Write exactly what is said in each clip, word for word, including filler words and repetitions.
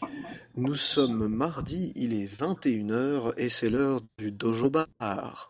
Nous sommes mardi, il est vingt et une heures et c'est l'heure du Dojo Bar.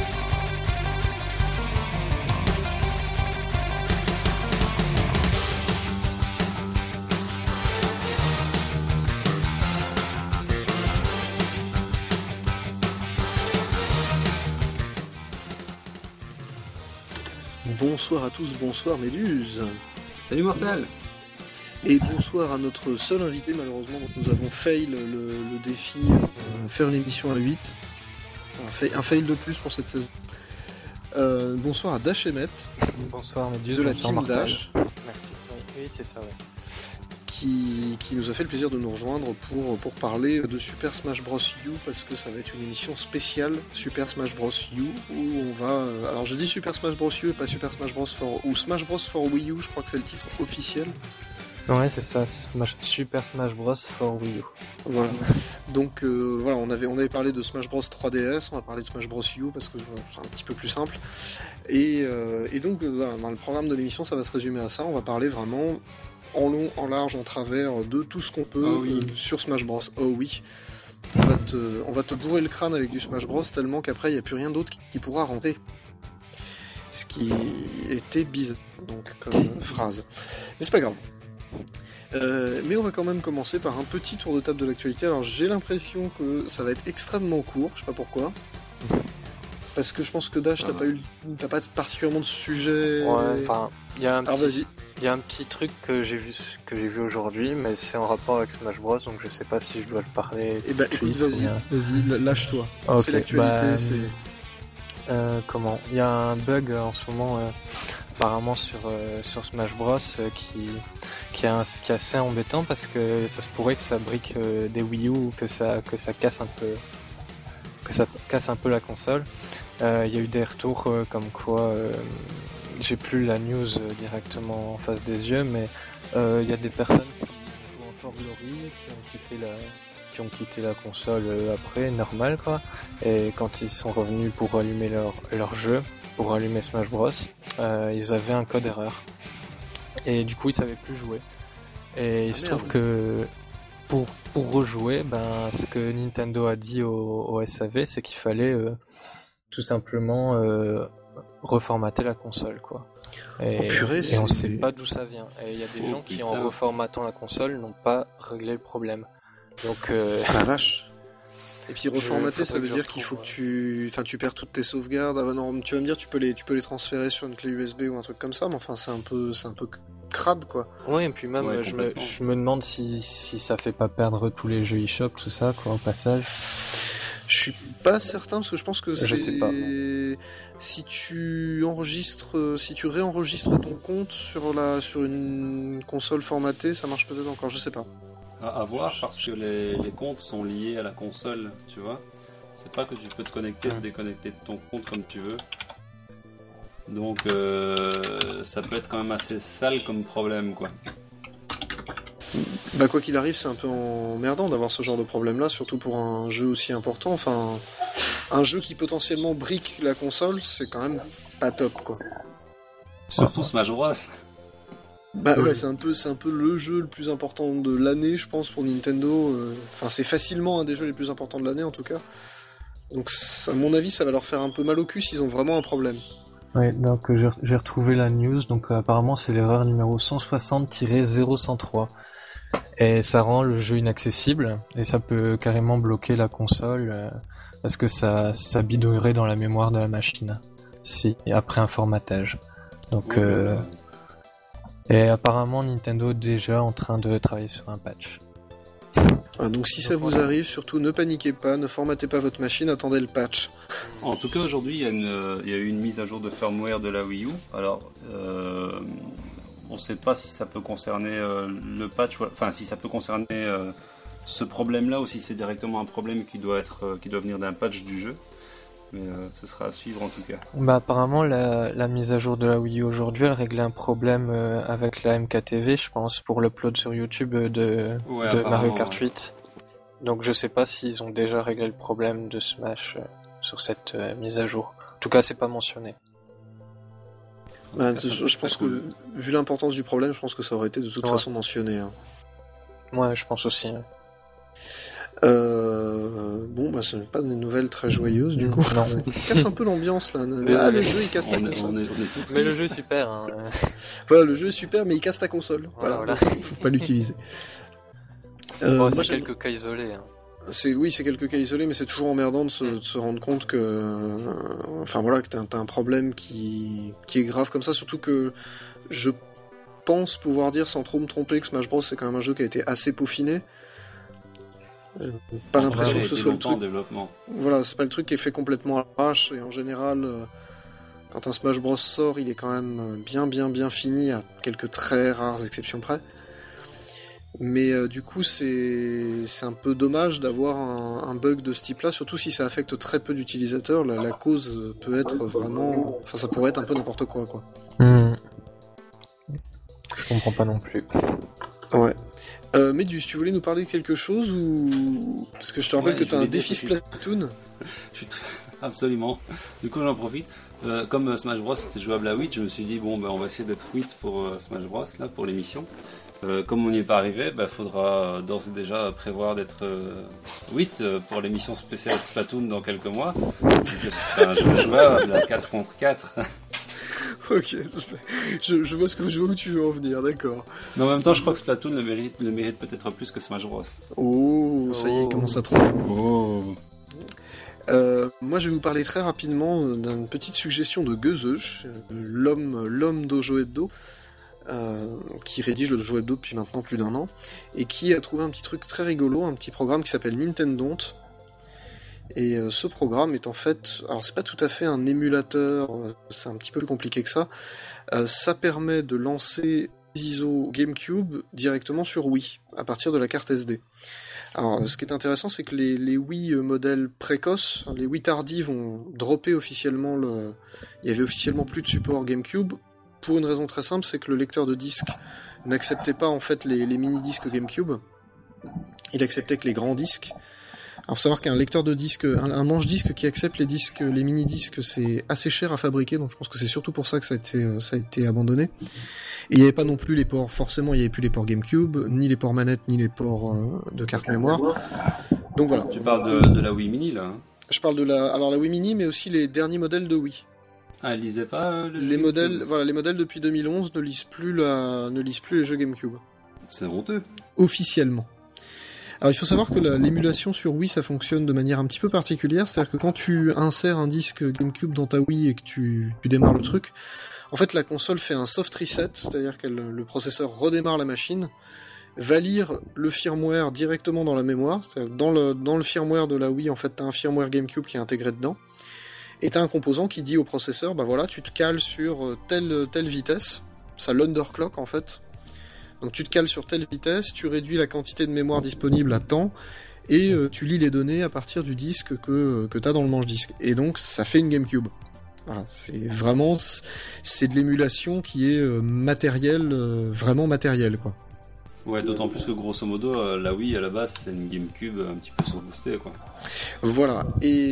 Bonsoir à tous, bonsoir Méduse. Salut Mortal. Et bonsoir à notre seul invité, malheureusement, donc nous avons fail le, le défi, euh, faire une émission à huit. Un fail, un fail de plus pour cette saison. Euh, bonsoir à Dash Emmett. Bonsoir Méduse. De la bonsoir team Mortal. Dash. Merci. Oui, oui c'est ça, ouais. Qui, qui nous a fait le plaisir de nous rejoindre pour, pour parler de Super Smash Bros. U, parce que ça va être une émission spéciale Super Smash Bros. U, où on va... Alors je dis Super Smash Bros. U et pas Super Smash Bros. For... ou Smash Bros. For Wii U, je crois que c'est le titre officiel. Ouais, c'est ça, Smash... Super Smash Bros. For Wii U. Voilà. Donc euh, voilà, on avait, on avait parlé de Smash Bros. trois D S, on va parler de Smash Bros. U parce que voilà, c'est un petit peu plus simple. Et, euh, et donc, euh, voilà, dans le programme de l'émission, ça va se résumer à ça. On va parler vraiment en long, en large, en travers de tout ce qu'on peut oh oui. euh, sur Smash Bros. Oh oui. On va, te, on va te bourrer le crâne avec du Smash Bros. Tellement qu'après, il n'y a plus rien d'autre qui, qui pourra rentrer. Ce qui était bizarre, donc, comme phrase. Mais c'est pas grave. Euh, mais on va quand même commencer par un petit tour de table de l'actualité. Alors j'ai l'impression que ça va être extrêmement court, je sais pas pourquoi. Parce que je pense que Dash, t'as pas eu, t'as pas particulièrement de sujet. Ouais, enfin, il y a un Alors petit, vas-y. il y a un petit truc que j'ai vu, que j'ai vu aujourd'hui, mais c'est en rapport avec Smash Bros, donc je sais pas si je dois le parler. Eh bah tout de écoute, suite, ou vas-y, bien- vas-y, lâche-toi. Ok, c'est l'actualité, bah, c'est. Euh, comment Il y a un bug euh, en ce moment, euh, apparemment sur euh, sur Smash Bros euh, qui qui est, un, qui est assez embêtant parce que ça se pourrait que ça brique euh, des Wii U ou que ça que ça casse un peu que ça casse un peu la console. Euh, Il y a eu des retours euh, comme quoi euh, j'ai plus la news euh, directement en face des yeux, mais euh, il y a des personnes qui jouent en Fort Glory qui ont quitté la qui ont quitté la console euh, après, normal quoi. Et quand ils sont revenus pour allumer leur, leur jeu, pour allumer Smash Bros, euh, ils avaient un code erreur. Et du coup, ils savaient plus jouer. Et il Ah, se merde. trouve que pour, pour rejouer, ben, ce que Nintendo a dit au, au S A V, c'est qu'il fallait euh, tout simplement euh, reformater la console, quoi. Et, Oh, purée, et on c'est- sait pas d'où ça vient. Et il y a des Oh, gens qui, putain. en reformatant la console, n'ont pas réglé le problème. Donc, euh, Ah la vache. Et puis reformater, faudrait ça veut que je dire qu'il faut retrouve, que tu, enfin tu perds toutes tes sauvegardes. Ah bah non, tu vas me dire, tu peux les, tu peux les transférer sur une clé U S B ou un truc comme ça, mais enfin c'est un peu, c'est un peu crade quoi. ouais, et puis même, Ouais, euh, je, me, complètement. je me demande si, si ça fait pas perdre tous les jeux eShop, tout ça, quoi, au passage. Je suis pas certain parce que je pense que Je c'est sais pas. si tu enregistres, euh, si tu réenregistres ton compte sur la, sur une console formatée, ça marche peut-être encore. Je sais pas. À, à voir parce que les, les comptes sont liés à la console, tu vois. C'est pas que tu peux te connecter ou te déconnecter de ton compte comme tu veux. Donc euh, ça peut être quand même assez sale comme problème, quoi. Bah quoi qu'il arrive, c'est un peu emmerdant d'avoir ce genre de problème-là, surtout pour un jeu aussi important. Enfin, un jeu qui potentiellement brique la console, c'est quand même pas top quoi. Surtout Smash Bros. Bah ouais, c'est un peu, c'est un peu le jeu le plus important de l'année, je pense, pour Nintendo. euh, Enfin, c'est facilement un des jeux les plus importants de l'année, en tout cas. Donc, à mon avis, ça va leur faire un peu mal au cul s'ils ont vraiment un problème. Ouais, donc euh, j'ai, j'ai retrouvé la news, donc euh, apparemment c'est l'erreur numéro cent soixante zéro cent trois. Et ça rend le jeu inaccessible, et ça peut carrément bloquer la console, euh, parce que ça, ça bidouillerait dans la mémoire de la machine. Si, et après un formatage. Donc, Ouais, euh, ouais. et apparemment Nintendo est déjà en train de travailler sur un patch. Voilà, donc, si ça vous arrive, surtout ne paniquez pas, ne formatez pas votre machine, attendez le patch. En tout cas, aujourd'hui, il y, a une- il y a eu une mise à jour de firmware de la Wii U. Alors, euh, on ne sait pas si ça peut concerner euh, le patch, ou- enfin, si ça peut concerner euh, ce problème-là, ou si c'est directement un problème qui doit être, euh, qui doit venir d'un patch du jeu. Mais euh, ce sera à suivre en tout cas. Bah apparemment la, la mise à jour de la Wii U aujourd'hui elle réglait un problème euh, avec la M K T V je pense pour l'upload sur YouTube euh, de, Ouais, de apparemment, Mario Kart ouais. huit. Donc je sais pas s'ils ont déjà réglé le problème de Smash euh, sur cette euh, mise à jour. En tout cas c'est pas mentionné. Bah, cas, ça je, peut être je pense très cool. que, vu l'importance du problème, je pense que ça aurait été de toute Ouais. façon mentionné. hein. Ouais je pense aussi. hein. Euh, bon, bah, ce n'est pas des nouvelles très joyeuses, du coup. Non. Il casse un peu l'ambiance, là. Mais Ah, le- le jeu, il casse ta On est, console. on est, on est tous Mais le tristes. jeu est super. Hein. Voilà, le jeu est super, mais il casse ta console. Voilà, Voilà, donc, faut pas l'utiliser. Euh, Bon, moi, c'est j'aime- quelques cas isolés. Hein. c'est, oui, c'est quelques cas isolés, mais c'est toujours emmerdant de se, de se rendre compte que, euh, enfin voilà, que t'as, t'as un problème qui, qui est grave comme ça, surtout que je pense pouvoir dire sans trop me tromper que Smash Bros c'est quand même un jeu qui a été assez peaufiné. J'ai pas l'impression Il a que ce été soit le longtemps en truc. développement. Voilà, c'est pas le truc qui est fait complètement à l'arrache, et en général, euh, quand un Smash Bros sort, il est quand même euh, bien bien bien fini, à quelques très rares exceptions près. Mais euh, du coup, c'est c'est un peu dommage d'avoir un, un bug de ce type-là, surtout si ça affecte très peu d'utilisateurs. La, la cause peut être vraiment... Enfin, ça pourrait être un peu n'importe quoi, quoi. Hmm. Je comprends pas non plus. Ouais. Euh, Médus, tu voulais nous parler de quelque chose ou... Parce que je te rappelle Ouais, que je t'as un voulais dire défi que je suis- Splatoon. Je suis très... Absolument. Du coup, j'en profite. Euh, comme euh, Smash Bros était jouable à huit, je me suis dit, bon, ben, on va essayer d'être huit pour euh, Smash Bros, là, pour l'émission. Euh, comme on n'y est pas arrivé, il faudra euh, d'ores et déjà prévoir d'être euh, huit euh, pour l'émission spéciale Splatoon dans quelques mois. Donc, ce sera un jeu jouable à quatre contre quatre. Ok, je, je vois ce que je vois où tu veux en venir, d'accord. Mais en même temps, je crois que Splatoon le mérite, le mérite peut-être plus que Smash Bros. Oh, ça y est, il Oh. commence à tromper. Oh. Euh, moi, je vais vous parler très rapidement euh, d'une petite suggestion de Geuzeuch, euh, l'homme, l'homme d'Ojo Hebdo, euh, qui rédige le Dojo Hebdo depuis maintenant plus d'un an, et qui a trouvé un petit truc très rigolo, un petit programme qui s'appelle Nintendont. Et euh, ce programme est en fait, alors c'est pas tout à fait un émulateur, euh, c'est un petit peu plus compliqué que ça. Euh, ça permet de lancer les I S O GameCube directement sur Wii, à partir de la carte S D. Alors, ce qui est intéressant, c'est que les, les Wii euh, modèles précoces, les Wii tardives ont droppé officiellement le... Il y avait officiellement plus de support GameCube, pour une raison très simple, c'est que le lecteur de disque n'acceptait pas en fait les, les mini-disques GameCube. Il acceptait que les grands disques. Alors, faut savoir qu'un lecteur de disque, un, un manche-disque qui accepte les disques, les mini-disques, c'est assez cher à fabriquer, donc je pense que c'est surtout pour ça que ça a été, euh, ça a été abandonné. Et il n'y avait pas non plus les ports, forcément, il n'y avait plus les ports GameCube, ni les ports manettes, ni les ports euh, de carte mémoire. Donc voilà. Tu parles de, de la Wii Mini, là, hein. Je parle de la, alors la Wii Mini, mais aussi les derniers modèles de Wii. Ah, elle lisait pas euh, le jeu Les GameCube. modèles, voilà, les modèles depuis deux mille onze ne lisent plus la, ne lisent plus les jeux GameCube. C'est honteux. Officiellement. Alors il faut savoir que la- l'émulation sur Wii ça fonctionne de manière un petit peu particulière, c'est-à-dire que quand tu insères un disque GameCube dans ta Wii et que tu, tu démarres le truc, en fait la console fait un soft reset, c'est-à-dire que le processeur redémarre la machine, va lire le firmware directement dans la mémoire, c'est-à-dire que dans le, dans le firmware de la Wii en fait t'as un firmware GameCube qui est intégré dedans, et t'as un composant qui dit au processeur, bah voilà, tu te cales sur telle, telle vitesse, ça l'underclock en fait. Donc tu te cales sur telle vitesse, tu réduis la quantité de mémoire disponible à temps, et euh, tu lis les données à partir du disque que, que tu as dans le manche-disque. Et donc ça fait une GameCube. Voilà, c'est vraiment... C'est de l'émulation qui est euh, matérielle, euh, vraiment matérielle, quoi. Ouais, d'autant plus que grosso modo, euh, la Wii à la base c'est une GameCube un petit peu surboostée, quoi. Voilà,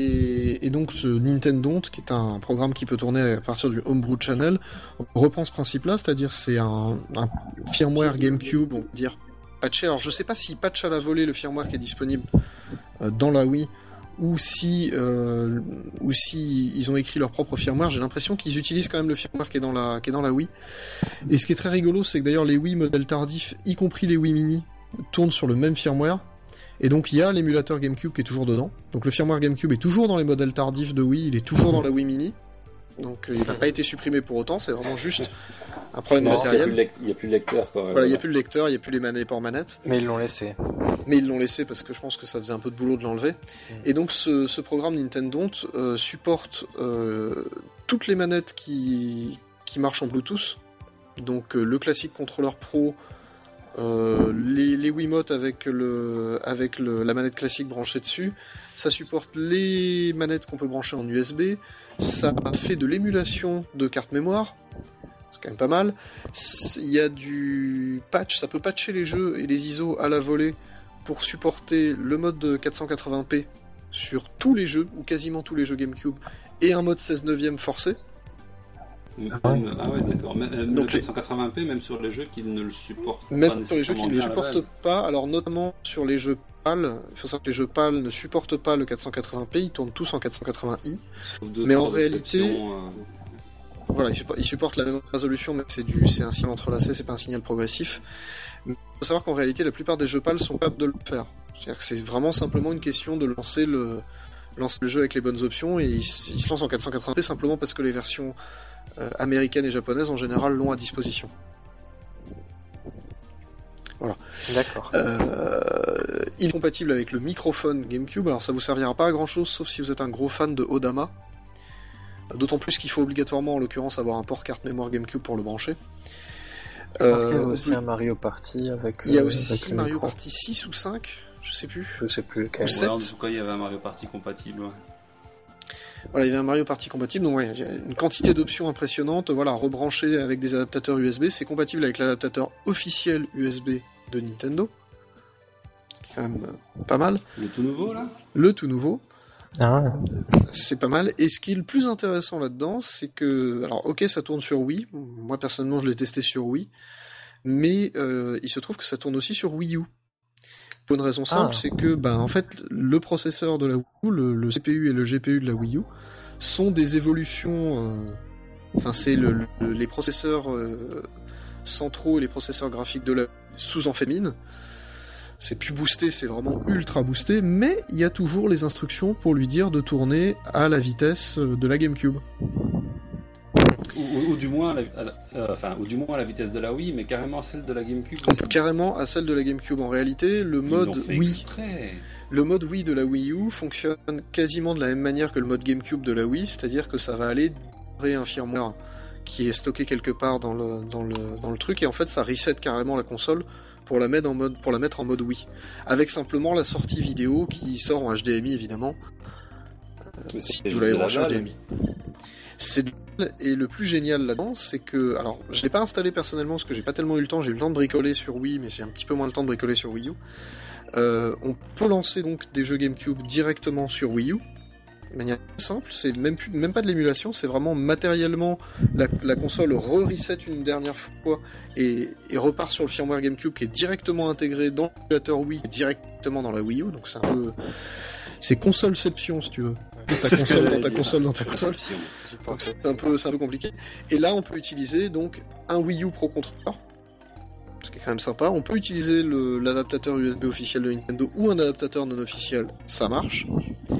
et, et donc ce Nintendont, qui est un programme qui peut tourner à partir du Homebrew Channel, reprend ce principe-là, c'est-à-dire c'est un, un firmware GameCube, on va dire patché. Alors je sais pas s'il patch à la volée le firmware qui est disponible euh, dans la Wii, ou si, euh, ou si ils ont écrit leur propre firmware. J'ai l'impression qu'ils utilisent quand même le firmware qui est dans la, qui est dans la Wii. Et ce qui est très rigolo, c'est que d'ailleurs les Wii modèles tardifs, y compris les Wii Mini, tournent sur le même firmware. Et donc il y a l'émulateur GameCube qui est toujours dedans. Donc le firmware GameCube est toujours dans les modèles tardifs de Wii, il est toujours dans la Wii Mini. Donc euh, il n'a pas été supprimé pour autant, c'est vraiment juste un problème Non, il n'y a, matériel. plus de lecteur, quoi. Voilà, il n'y a plus le lecteur, il n'y a plus les, man- les ports manettes. Mais ils l'ont laissé. Mais ils l'ont laissé parce que je pense que ça faisait un peu de boulot de l'enlever. Et donc ce, ce programme Nintendont euh, supporte euh, toutes les manettes qui, qui marchent en Bluetooth. Donc euh, le classique contrôleur pro, euh, les, les Wiimote avec, le, avec le, la manette classique branchée dessus. Ça supporte les manettes qu'on peut brancher en U S B. Ça fait de l'émulation de carte mémoire. C'est quand même pas mal. Il y a du patch, ça peut patcher les jeux et les I S O à la volée pour supporter le mode de quatre cent quatre-vingts p sur tous les jeux, ou quasiment tous les jeux GameCube, et un mode seize neuvième forcé. Même- ah ouais, d'accord. Même, euh, Donc le les- quatre cent quatre-vingts p, même sur les jeux qui ne le supportent Même pas sur les jeux qui nécessairement ne le bien à la supportent base. pas, alors notamment sur les jeux PAL, il faut savoir que les jeux PAL ne supportent pas le quatre cent quatre-vingts p, ils tournent tous en quatre cent quatre-vingts i. Deux, mais en réalité, euh... voilà, ils supportent, ils supportent la même résolution, mais c'est du, c'est un signal entrelacé, c'est pas un signal progressif. Mais il faut savoir qu'en réalité, la plupart des jeux PAL sont capables de le faire. C'est-à-dire que c'est vraiment simplement une question de lancer le, lancer le jeu avec les bonnes options, et il, il se lance en quatre cent quatre-vingts p simplement parce que les versions euh, américaines et japonaises en général l'ont à disposition. Voilà. D'accord. Euh, il est compatible avec le microphone GameCube, alors ça vous servira pas à grand chose sauf si vous êtes un gros fan de Odama. D'autant plus qu'il faut obligatoirement en l'occurrence avoir un port carte mémoire GameCube pour le brancher. Je pense qu'il y a Euh, aussi un Mario Party avec. Il y a euh, aussi avec le Mario micro. Party six ou cinq, je sais plus. Je sais plus lequel. Ou Ouais, sept. en tout cas, il y avait un Mario Party compatible. Ouais. Voilà, il y avait un Mario Party compatible, donc ouais, il y a une quantité d'options impressionnantes. Voilà, rebrancher avec des adaptateurs U S B, c'est compatible avec l'adaptateur officiel U S B de Nintendo. C'est quand même euh, pas mal. Le tout nouveau, là? Le tout nouveau. Ah, ouais. C'est pas mal. Et ce qui est le plus intéressant là-dedans, c'est que... Alors, ok, ça tourne sur Wii. Moi, personnellement, je l'ai testé sur Wii. Mais euh, il se trouve que ça tourne aussi sur Wii U. Pour une raison simple, Ah. c'est que, ben, en fait, le processeur de la Wii U, le, le C P U et le G P U de la Wii U, sont des évolutions... euh, Enfin, c'est le, le- les processeurs euh, centraux et les processeurs graphiques de la sous amphétamine. C'est plus boosté, c'est vraiment ultra boosté, mais il y a toujours les instructions pour lui dire de tourner à la vitesse euh, de la GameCube. Ou, ou- ou du moins, à la, à la- euh, enfin, ou du moins à la vitesse de la Wii, mais carrément à celle de la GameCube. On aussi. peut carrément à celle de la GameCube. En réalité, le Ils mode l'ont fait Wii, exprès. le mode Wii de la Wii U fonctionne quasiment de la même manière que le mode GameCube de la Wii, c'est-à-dire que ça va aller créer un firmware qui est stocké quelque part dans le, dans le, dans le truc, et en fait ça reset carrément la console pour la mettre en mode, pour la mettre en mode Wii. Avec simplement la sortie vidéo qui sort en H D M I évidemment. Mais Si c'est vous l'avez de la branché en H D balle. M I. C'est de- et le plus génial là-dedans, c'est que, alors, je l'ai pas installé personnellement parce que j'ai pas tellement eu le temps. J'ai eu le temps de bricoler sur Wii, mais j'ai un petit peu moins le temps de bricoler sur Wii U. Euh, on peut lancer donc des jeux GameCube directement sur Wii U, de manière simple. C'est même plus, même pas de l'émulation, c'est vraiment matériellement la, la console re-reset une dernière fois et, et repart sur le firmware GameCube qui est directement intégré dans l'émulateur Wii, directement dans la Wii U. Donc c'est un peu, c'est consoleception si tu veux. Ta C'est ce que console dans j'allais ta dire. console dans ta console. Conception. J'y Donc pensais. c'est un peu, c'est un peu compliqué. Et là, on peut utiliser donc un Wii U Pro Controller, ce qui est quand même sympa. On peut utiliser le- l'adaptateur U S B officiel de Nintendo ou un adaptateur non officiel, ça marche.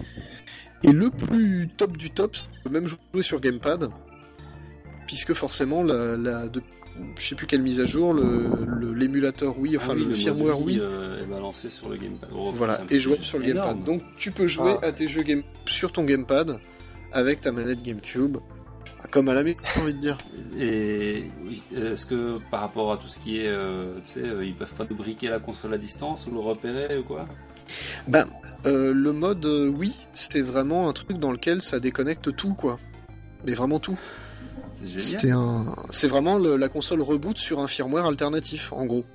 Et le plus top du top, c'est de même jouer sur Gamepad, puisque forcément, la, la de, je sais plus quelle mise à jour, le- le- l'émulateur Wii, enfin Ah oui, le, mode firmware Wii, euh, est balancé sur le Gamepad. Oh, voilà, putain, et jouer c'est sur le énorme. Gamepad. Donc tu peux jouer Ah. à tes jeux game sur ton Gamepad avec ta manette GameCube, comme à la maison, j'ai envie de dire. Et oui, est-ce que par rapport à tout ce qui est, euh, tu sais, euh, ils peuvent pas nous briquer la console à distance ou le repérer ou quoi? Ben, euh, le mode euh, oui, c'est vraiment un truc dans lequel ça déconnecte tout, quoi. Mais vraiment tout. C'est génial. C'est un, c'est vraiment le- la console reboot sur un firmware alternatif, en gros.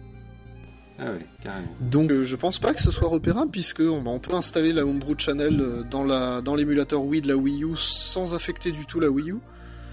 Ah oui, carrément. Donc, euh, je pense pas que ce soit repérable, puisque on, on peut installer la Homebrew Channel euh, dans la, dans l'émulateur Wii de la Wii U sans affecter du tout la Wii U.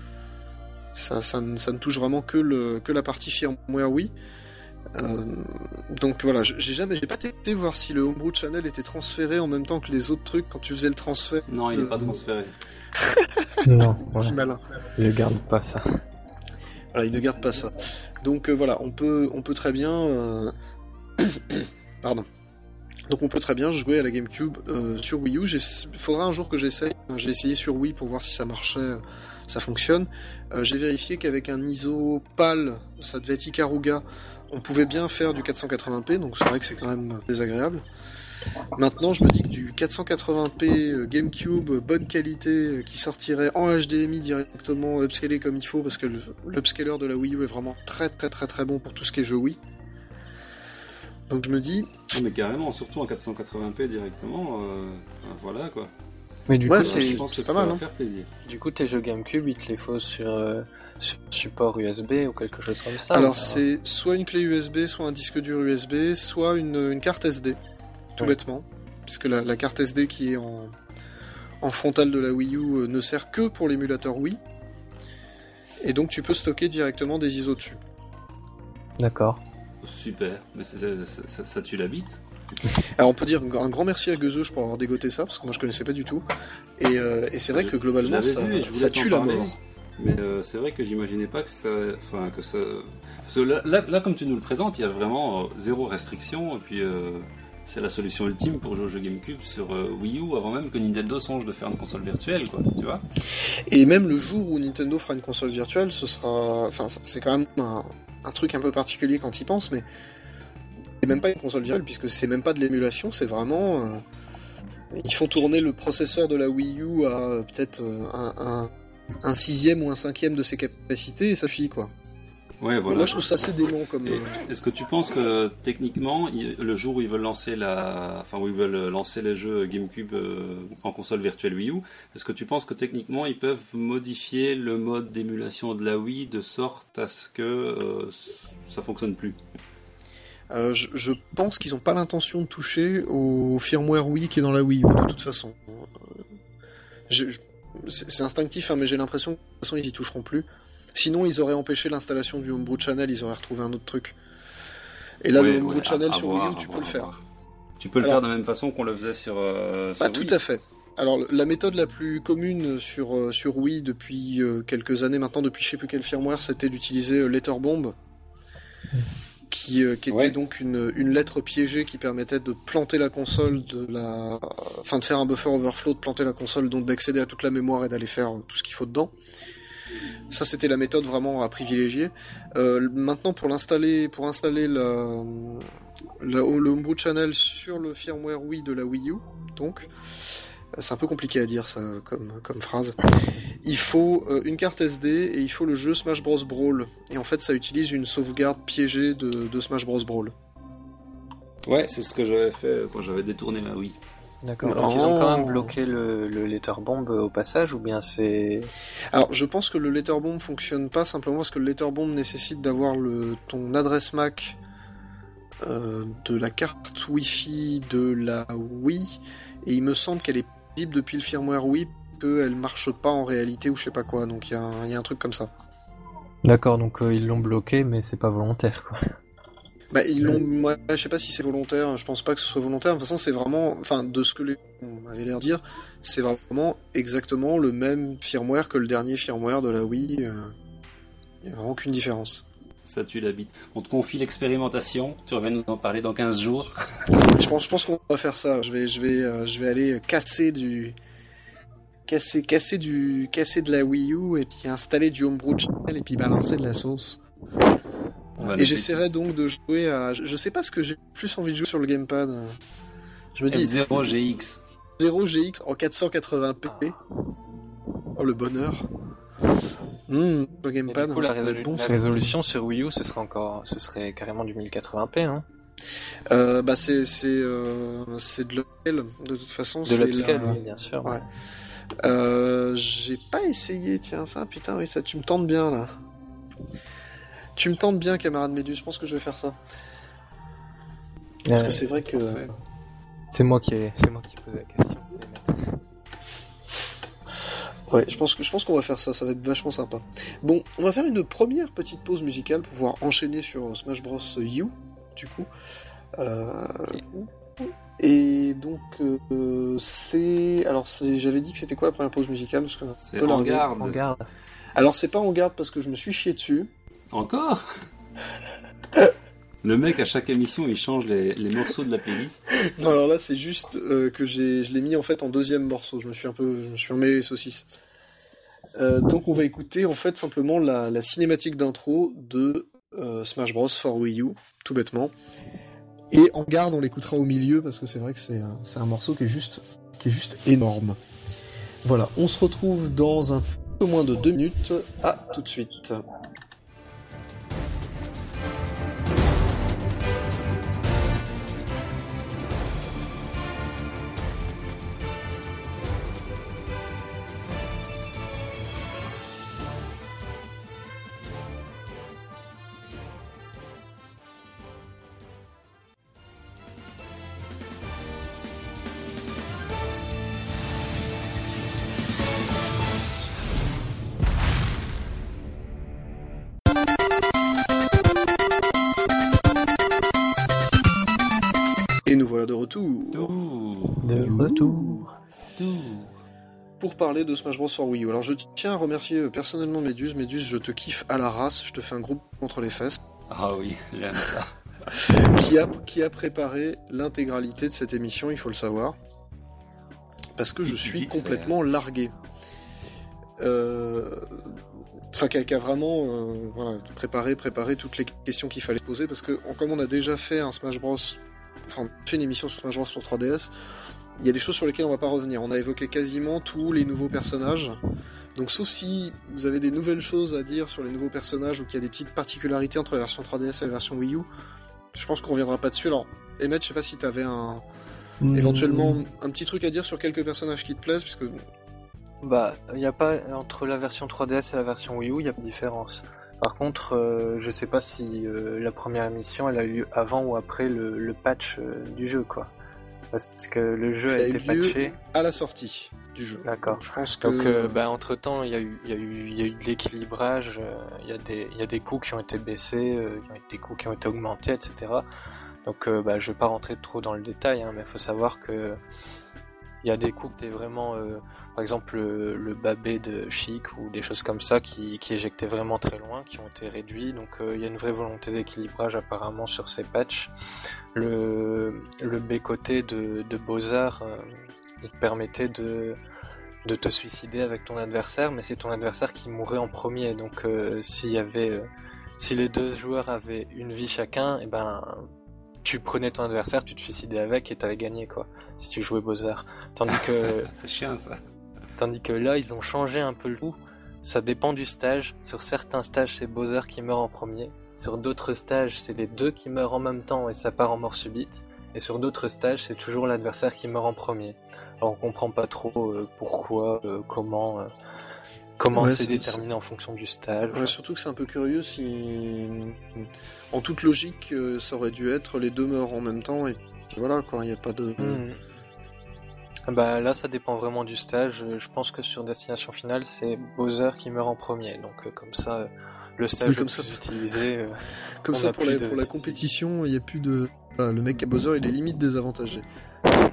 Ça, ça, ne- ça ne touche vraiment que le, que la partie firmware Wii. Euh, donc voilà, j- j'ai jamais, j'ai pas testé voir si le Homebrew Channel était transféré en même temps que les autres trucs quand tu faisais le transfert. Non, il n'est Euh, pas transféré. Non, ouais. Petit malin. Il ne garde pas ça. Voilà, il ne garde pas ça. Donc euh, voilà, on peut, on peut très bien, euh, pardon. Donc on peut très bien jouer à la GameCube euh, sur Wii U. Il faudra un jour que j'essaye. J'ai essayé sur Wii pour voir si ça marchait, euh, ça fonctionne. Euh, J'ai vérifié qu'avec un I S O PAL, ça devait être Ikaruga, on pouvait bien faire du quatre cent quatre-vingts p. Donc c'est vrai que c'est quand même désagréable. Maintenant, je me dis que du quatre cent quatre-vingts p euh, GameCube, euh, bonne qualité, euh, qui sortirait en H D M I directement, upscalé comme il faut, parce que le- l'upscaler de la Wii U est vraiment très très très très bon pour tout ce qui est jeu Wii. Donc je me dis, Non, mais carrément, surtout en quatre cent quatre-vingts p directement, euh, enfin, voilà quoi. Mais du Ouais, coup, c'est- je c'est- pense que c'est ça pas mal, va hein. faire plaisir. du coup, tes jeux GameCube, ils te les faut sur, euh, sur support U S B ou quelque chose comme ça. alors ou- c'est soit une clé U S B, soit un disque dur U S B, soit une, une carte S D, tout Ouais. bêtement, puisque la, la carte S D qui est en, en frontale de la Wii U euh, ne sert que pour l'émulateur Wii, et donc tu peux stocker directement des I S O dessus. D'accord. Super, mais c'est- c'est- c'est- ça, ça tue la bite. Alors on peut dire un grand merci à Gueuzeuge pour avoir dégoté ça, parce que moi je connaissais pas du tout. Et, euh, et c'est vrai que globalement ça, vu et je ça tue la parler, mort. Mais euh, c'est vrai que j'imaginais pas que ça, enfin que ça, parce que là, là, là, comme tu nous le présentes, il y a vraiment euh, zéro restriction et puis euh, c'est la solution ultime pour jouer au jeu GameCube sur euh, Wii U avant même que Nintendo songe de faire une console virtuelle, quoi. Tu vois. Et même le jour où Nintendo fera une console virtuelle, ce sera, enfin c'est quand même un, un truc un peu particulier quand il pense, mais c'est même pas une console virtuelle puisque c'est même pas de l'émulation, c'est vraiment euh, ils font tourner le processeur de la Wii U à euh, peut-être euh, un, un, un sixième ou un cinquième de ses capacités et ça suffit quoi. Ouais, voilà. Moi je trouve ça assez dément comme. Et est-ce que tu penses que techniquement, il, le jour où ils veulent lancer la, enfin où ils veulent lancer les jeux GameCube euh, en console virtuelle Wii U, est-ce que tu penses que techniquement ils peuvent modifier le mode d'émulation de la Wii de sorte à ce que euh, ça fonctionne plus? Euh, je, je pense qu'ils n'ont pas l'intention de toucher au firmware Wii qui est dans la Wii U, de toute façon. Euh, je, je, c'est, c'est instinctif, hein, mais j'ai l'impression que de toute façon ils y toucheront plus. Sinon, ils auraient empêché l'installation du Homebrew Channel, ils auraient retrouvé un autre truc. Et là, oui, le Homebrew oui, Channel à, sur à voir, Wii U, tu peux voir, le faire. Voir. Tu peux le Alors, faire de la même façon qu'on le faisait sur, euh, sur Pas Wii. tout à fait. Alors, la méthode la plus commune sur, euh, sur Wii depuis euh, quelques années maintenant, depuis je sais plus quel firmware, c'était d'utiliser euh, Letterbomb. Qui, euh, qui était ouais. donc une, une lettre piégée qui permettait de planter la console, de la, enfin de faire un buffer overflow, de planter la console, donc d'accéder à toute la mémoire et d'aller faire tout ce qu'il faut dedans. Ça c'était la méthode vraiment à privilégier. Euh, maintenant pour l'installer, pour installer la, la, le Homebrew Channel sur le firmware Wii de la Wii U, donc c'est un peu compliqué à dire ça comme, comme phrase. Il faut euh, une carte S D et il faut le jeu Smash Bros Brawl. Et en fait, ça utilise une sauvegarde piégée de, de Smash Bros Brawl. Ouais, c'est ce que j'avais fait quand j'avais détourné ma Wii. D'accord. Donc oh. Ils ont quand même bloqué le, le Letterbomb au passage, ou bien c'est... Alors, je pense que le Letterbomb fonctionne pas simplement parce que le Letterbomb nécessite d'avoir le ton adresse M A C euh, de la carte Wi-Fi de la Wii, et il me semble qu'elle est visible depuis le firmware Wii, qu'elle marche pas en réalité ou je sais pas quoi, donc il y, y a un truc comme ça. D'accord, donc euh, ils l'ont bloqué, mais c'est pas volontaire, quoi. Bah ils l'ont, moi je sais pas si c'est volontaire, je pense pas que ce soit volontaire, de toute façon c'est vraiment, enfin de ce que les on avait l'air de dire, c'est vraiment exactement le même firmware que le dernier firmware de la Wii, il euh, y a vraiment aucune différence. Ça tue la bite. On te confie l'expérimentation, tu reviens nous en parler dans quinze jours. je pense, je pense qu'on va faire ça, je vais, je vais, euh, je vais aller casser du... Casser, casser du, casser de la Wii U et puis installer du Homebrew Channel et puis balancer de la sauce. Et j'essaierai donc de jouer à, je sais pas ce que j'ai plus envie de jouer sur le gamepad. Je me dis F zéro G X. zéro G X en quatre cent quatre-vingts p. Oh le bonheur. Mmh, le gamepad. Du coup, la, résolu- bon, la résolution sur Wii U, ce serait encore, ce serait carrément du mille quatre-vingts p, hein. Euh, bah c'est c'est euh, c'est de l'upscale de toute façon. De l'upscale, la... oui, bien sûr. Ouais. Euh, j'ai pas essayé, tiens ça, putain, oui ça, tu me tentes bien là. Tu me tentes bien, camarade Méduse, je pense que je vais faire ça. Parce euh, que c'est vrai que... C'est moi qui ai... c'est moi qui pose la question. Ouais, je pense que je pense qu'on va faire ça, ça va être vachement sympa. Bon, on va faire une première petite pause musicale pour pouvoir enchaîner sur Smash Bros U, du coup. Euh... Et donc, euh, c'est... Alors, c'est... j'avais dit que c'était quoi la première pause musicale parce que c'est En Garde. En Garde. Alors, c'est pas En Garde parce que je me suis chié dessus. Encore? Le mec, à chaque émission, il change les, les morceaux de la playlist. Non, alors là, c'est juste euh, que j'ai, je l'ai mis en fait en deuxième morceau. Je me suis un peu, je me suis emmêlé les saucisses. Euh, donc, on va écouter en fait simplement la, la cinématique d'intro de euh, Smash Bros for Wii U, tout bêtement. Et En Garde, on l'écoutera au milieu parce que c'est vrai que c'est un, c'est un morceau qui est juste, qui est juste énorme. Voilà, on se retrouve dans un peu moins de deux minutes. À tout de suite. Et nous voilà de retour. De retour. Pour parler de Smash Bros for Wii U. Alors je tiens à remercier personnellement Méduse. Méduse, je te kiffe à la race, je te fais un groupe contre les fesses. Ah oui, j'aime ça. qui, a, qui a préparé l'intégralité de cette émission, il faut le savoir. Parce que je suis complètement fait. largué. Euh... Enfin, qui a, qui a vraiment euh, voilà, préparé, préparé toutes les questions qu'il fallait poser, parce que comme on a déjà fait un Smash Bros, enfin, on fait une émission sur Smash Bros pour trois D S, il y a des choses sur lesquelles on va pas revenir. On a évoqué quasiment tous les nouveaux personnages, donc sauf si vous avez des nouvelles choses à dire sur les nouveaux personnages ou qu'il y a des petites particularités entre la version trois D S et la version Wii U, je pense qu'on reviendra pas dessus. Alors, Emmett, je sais pas si t'avais un mmh. éventuellement un petit truc à dire sur quelques personnages qui te plaisent, puisque Bah, il y a pas entre la version trois D S et la version Wii U, il y a pas de différence. Par contre, euh, je sais pas si euh, la première émission elle a eu lieu avant ou après le, le patch euh, du jeu, quoi. Parce que le jeu elle a, a été patché à la sortie du jeu. D'accord. Donc, je pense que Donc, euh, bah, entre temps, il y a eu, il y a eu, il y a eu de l'équilibrage. Il euh, y a des, il y a des coûts qui ont été baissés, euh, il y a des coûts qui ont été augmentés, et cetera. Donc, euh, bah, je vais pas rentrer trop dans le détail, hein, mais il faut savoir que il y a des coups qui étaient vraiment, euh, par exemple le, le babé de Chic ou des choses comme ça qui, qui éjectaient vraiment très loin, qui ont été réduits. Donc euh, il y a une vraie volonté d'équilibrage apparemment sur ces patchs. Le, le B-côté de, de Bowser, euh, il te permettait de, de te suicider avec ton adversaire, mais c'est ton adversaire qui mourait en premier. Donc euh, s'il y avait, euh, si les deux joueurs avaient une vie chacun, et ben tu prenais ton adversaire, tu te suicidais avec et t'avais gagné, quoi, si tu jouais Bowser. Tandis que c'est chiant ça. Tandis que là, ils ont changé un peu le tout. Ça dépend du stage. Sur certains stages, c'est Bowser qui meurt en premier. Sur d'autres stages, c'est les deux qui meurent en même temps et ça part en mort subite. Et sur d'autres stages, c'est toujours l'adversaire qui meurt en premier. Alors on comprend pas trop euh, pourquoi, euh, comment, euh, comment ouais, c'est, c'est déterminé c'est... en fonction du stage. Ouais, surtout que c'est un peu curieux si, en toute logique, euh, ça aurait dû être les deux meurent en même temps et puis voilà quoi, il n'y a pas de. Mmh. Bah là ça dépend vraiment du stage. Je pense que sur Destination Finale c'est Bowser qui meurt en premier, donc euh, comme ça le stage oui, comme le ça, plus utilisé. Euh, comme ça pour la, de... pour la compétition il n'y a plus de. Voilà, le mec à Bowser il est limite désavantagé. C'est ça.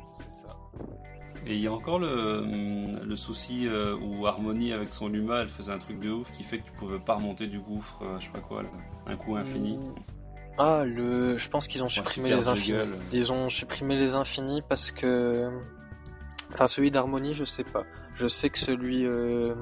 Et il y a encore le, le souci euh, où Harmony avec son Luma elle faisait un truc de ouf qui fait que tu pouvais pas remonter du gouffre, euh, je sais pas quoi, là, un coup infini. Ah le, je pense qu'ils ont supprimé les infinis. Gueule. Ils ont supprimé les infinis parce que. Enfin, celui d'Harmony, je sais pas. Je sais que celui euh,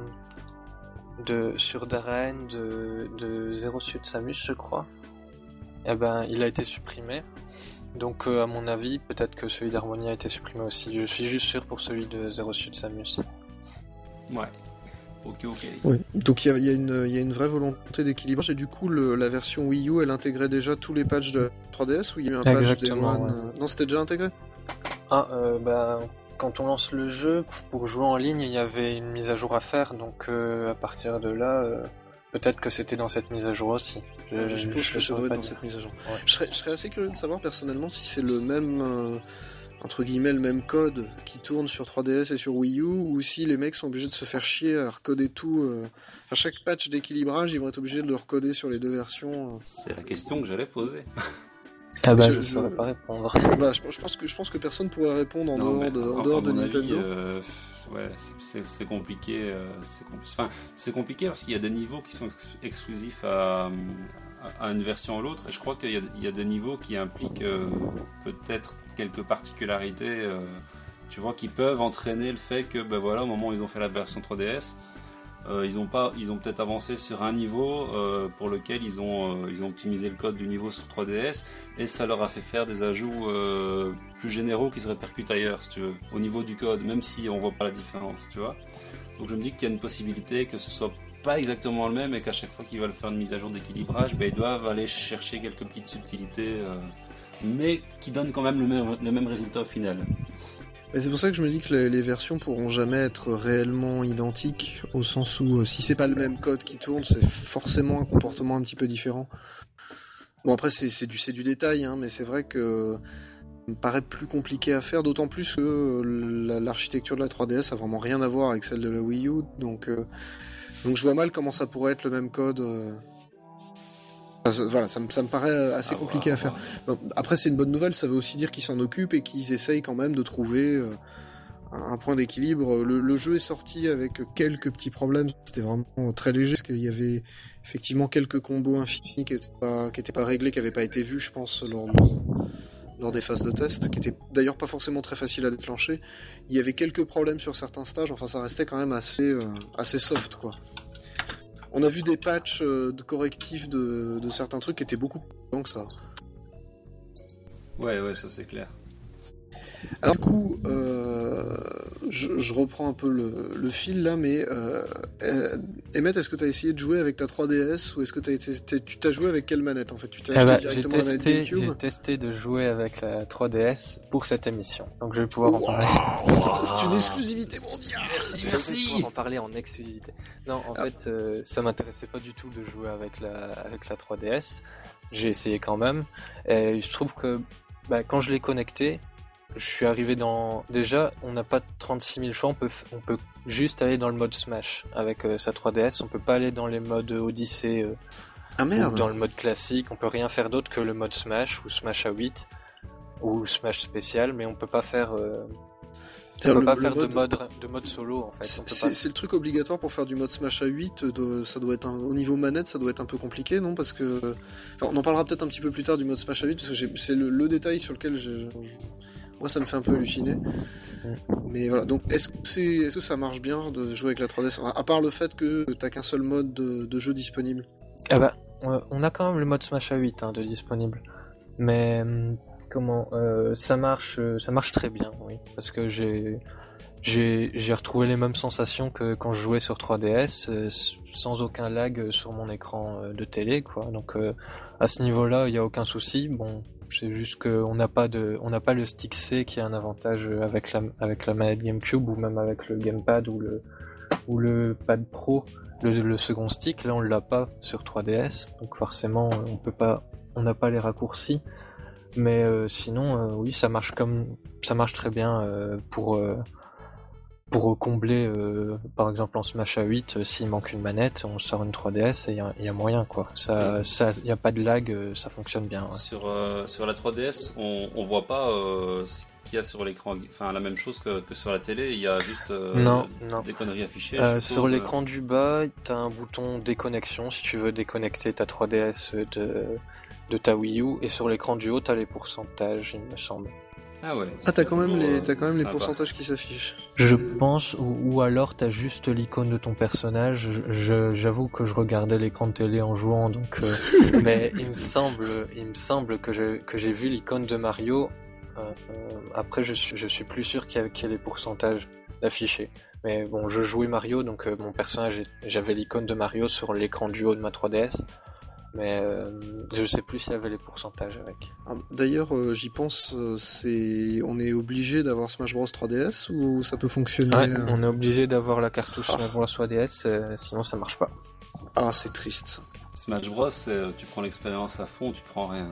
de sur Darren de, de Zero Suit Samus, je crois, eh ben, il a été supprimé. Donc, euh, à mon avis, peut-être que celui d'Harmony a été supprimé aussi. Je suis juste sûr pour celui de Zero Suit Samus. Ouais. Ok, ok. Oui. Donc, il y, y, y a une vraie volonté d'équilibrage. Et du coup, le, la version Wii U, elle intégrait déjà tous les patchs de trois D S ou il y a eu un patch Day One ouais. Non, c'était déjà intégré. Ah, euh, bah. Quand on lance le jeu, pour jouer en ligne, il y avait une mise à jour à faire, donc euh, à partir de là, euh, peut-être que c'était dans cette mise à jour aussi. Je, je suppose que ça doit être dans cette mise à jour. Ouais. Je, serais, je serais assez curieux de savoir personnellement si c'est le même, euh, entre guillemets, le même code qui tourne sur trois D S et sur Wii U, ou si les mecs sont obligés de se faire chier à recoder tout. Euh, à chaque patch d'équilibrage, ils vont être obligés de le recoder sur les deux versions. Euh. C'est la question que j'allais poser. Ah bah je ne saurais pas répondre. Bah, je, je, pense que, je pense que personne pourrait répondre en non, dehors de, en dehors de Nintendo. Avis, euh, ouais, c'est, c'est compliqué. Euh, c'est, compli- enfin, c'est compliqué parce qu'il y a des niveaux qui sont ex- exclusifs à, à, à une version ou l'autre. Et je crois qu'il y a, il y a des niveaux qui impliquent euh, peut-être quelques particularités, euh, tu vois, qui peuvent entraîner le fait que, ben voilà, au moment où ils ont fait la version trois D S, Euh, ils ont pas, ils ont peut-être avancé sur un niveau euh, pour lequel ils ont, euh, ils ont optimisé le code du niveau sur trois D S et ça leur a fait faire des ajouts euh, plus généraux qui se répercutent ailleurs, si tu veux, au niveau du code, même si on voit pas la différence, tu vois. Donc je me dis qu'il y a une possibilité que ce soit pas exactement le même et qu'à chaque fois qu'ils veulent faire une mise à jour d'équilibrage, ben ils doivent aller chercher quelques petites subtilités, euh, mais qui donnent quand même le même, le même résultat au final. Et c'est pour ça que je me dis que les, les versions pourront jamais être réellement identiques, au sens où euh, si c'est pas le même code qui tourne, c'est forcément un comportement un petit peu différent. Bon après c'est, c'est, du, c'est du détail, hein, mais c'est vrai que ça me paraît plus compliqué à faire, d'autant plus que euh, la, l'architecture de la trois D S a vraiment rien à voir avec celle de la Wii U, donc, euh, donc je vois mal comment ça pourrait être le même code. Euh... Enfin, voilà, ça me, ça me paraît assez Ah, compliqué ouais, à faire. ouais. Bon, après, c'est une bonne nouvelle, ça veut aussi dire qu'ils s'en occupent et qu'ils essayent quand même de trouver euh, un, un point d'équilibre. Le, le jeu est sorti avec quelques petits problèmes, c'était vraiment très léger, parce qu'il y avait effectivement quelques combos infinis qui n'étaient pas, qui étaient pas réglés, qui n'avaient pas été vus, je pense, lors, lors, lors des phases de test, qui étaient d'ailleurs pas forcément très faciles à déclencher. Il y avait quelques problèmes sur certains stages, enfin ça restait quand même assez, euh, assez soft, quoi. On a vu des patchs euh, de correctifs de, de certains trucs qui étaient beaucoup plus longs que ça. Ouais, ouais, ça c'est clair. Alors du coup, euh, je, je reprends un peu le, le fil là, mais euh, euh, Emmett, est-ce que tu as essayé de jouer avec ta trois D S ou est-ce que t'as été, t'es, tu t'as joué avec quelle manette en fait? Tu t'as Ah acheté bah, directement j'ai la manette testé, GameCube? j'ai testé de jouer avec la trois D S pour cette émission, donc je vais pouvoir en Wow. parler. C'est une exclusivité mondiale. Merci, Je vais merci. pouvoir en parler en exclusivité. Non, en Ah. fait, euh, ça m'intéressait pas du tout de jouer avec la avec la trois D S. J'ai essayé quand même. Et je trouve que bah, quand je l'ai connecté, je suis arrivé dans... Déjà, on n'a pas trente-six mille choix, on peut, f- on peut juste aller dans le mode Smash avec euh, sa trois D S, on peut pas aller dans les modes Odyssey euh, Ah ou merde. dans le mode classique, on peut rien faire d'autre que le mode Smash ou Smash à huit ou Smash spécial, mais on peut pas faire, euh, on Le- peut pas le faire mode- de mode de mode solo en fait. C'est, On peut c'est- pas... c'est le truc obligatoire pour faire du mode Smash à huit, de, ça doit être un, au niveau manette, ça doit être un peu compliqué, non? Parce que, enfin, on en parlera peut-être un petit peu plus tard du mode Smash à huit, parce que j'ai, c'est le, le détail sur lequel je, je- moi ça me fait un peu halluciner. Mais voilà, donc est-ce que, c'est, est-ce que ça marche bien de jouer avec la trois D S, à à part le fait que t'as qu'un seul mode de, de jeu disponible? Ah bah, on on a quand même le mode Smash à huit hein, de disponible, mais hum, comment euh, ça marche, euh, ça marche très bien, oui, parce que j'ai j'ai j'ai retrouvé les mêmes sensations que quand je jouais sur trois D S, euh, s- sans aucun lag euh, sur mon écran euh, de télé, quoi. Donc euh, à ce niveau-là, il y a aucun souci. Bon, c'est juste que on n'a pas de, on n'a pas le stick C qui est un avantage euh, avec la avec la manette GameCube ou même avec le gamepad ou le ou le pad Pro. Le, le second stick, là on l'a pas sur trois D S, donc forcément euh, on peut pas, on n'a pas les raccourcis. Mais euh, sinon, euh, oui, ça marche comme, ça marche très bien euh, pour euh, pour combler, euh, par exemple en Smash à huit, euh, s'il manque une manette, on sort une trois D S et il y, a- y a moyen quoi. Ça, ça, y a pas de lag, euh, ça fonctionne bien. Ouais. Sur, euh, sur la trois D S, on, on voit pas euh, ce qu'il y a sur l'écran, enfin la même chose que, que sur la télé, il y a juste euh, Non, non. des conneries affichées. Euh, je sur suppose. l'écran du bas, t'as un bouton déconnexion si tu veux déconnecter ta trois D S de de ta Wii U, et sur l'écran du haut, t'as les pourcentages, il me semble. Ah ouais. Ah, t'as quand même les, t'as quand même les sympa. pourcentages qui s'affichent. Je pense, ou, ou alors t'as juste l'icône de ton personnage. Je, j'avoue que je regardais l'écran de télé en jouant, donc. euh, mais il me semble, il me semble que je, que j'ai vu l'icône de Mario. Euh, euh, après, je suis, je suis plus sûr qu'il y a, qu'il y a les pourcentages affichés. Mais bon, je jouais Mario, donc euh, mon personnage, j'avais l'icône de Mario sur l'écran du haut de ma trois D S. Mais euh, je sais plus s'il y avait les pourcentages avec. Alors, d'ailleurs, euh, j'y pense, euh, c'est, on est obligé d'avoir Smash Bros trois D S ou ça peut fonctionner? Ouais, euh, on est obligé d'avoir la cartouche Ah. Smash Bros trois D S, euh, sinon ça marche pas. Ah, c'est triste. Smash Bros, c'est, tu prends l'expérience à fond, tu prends rien.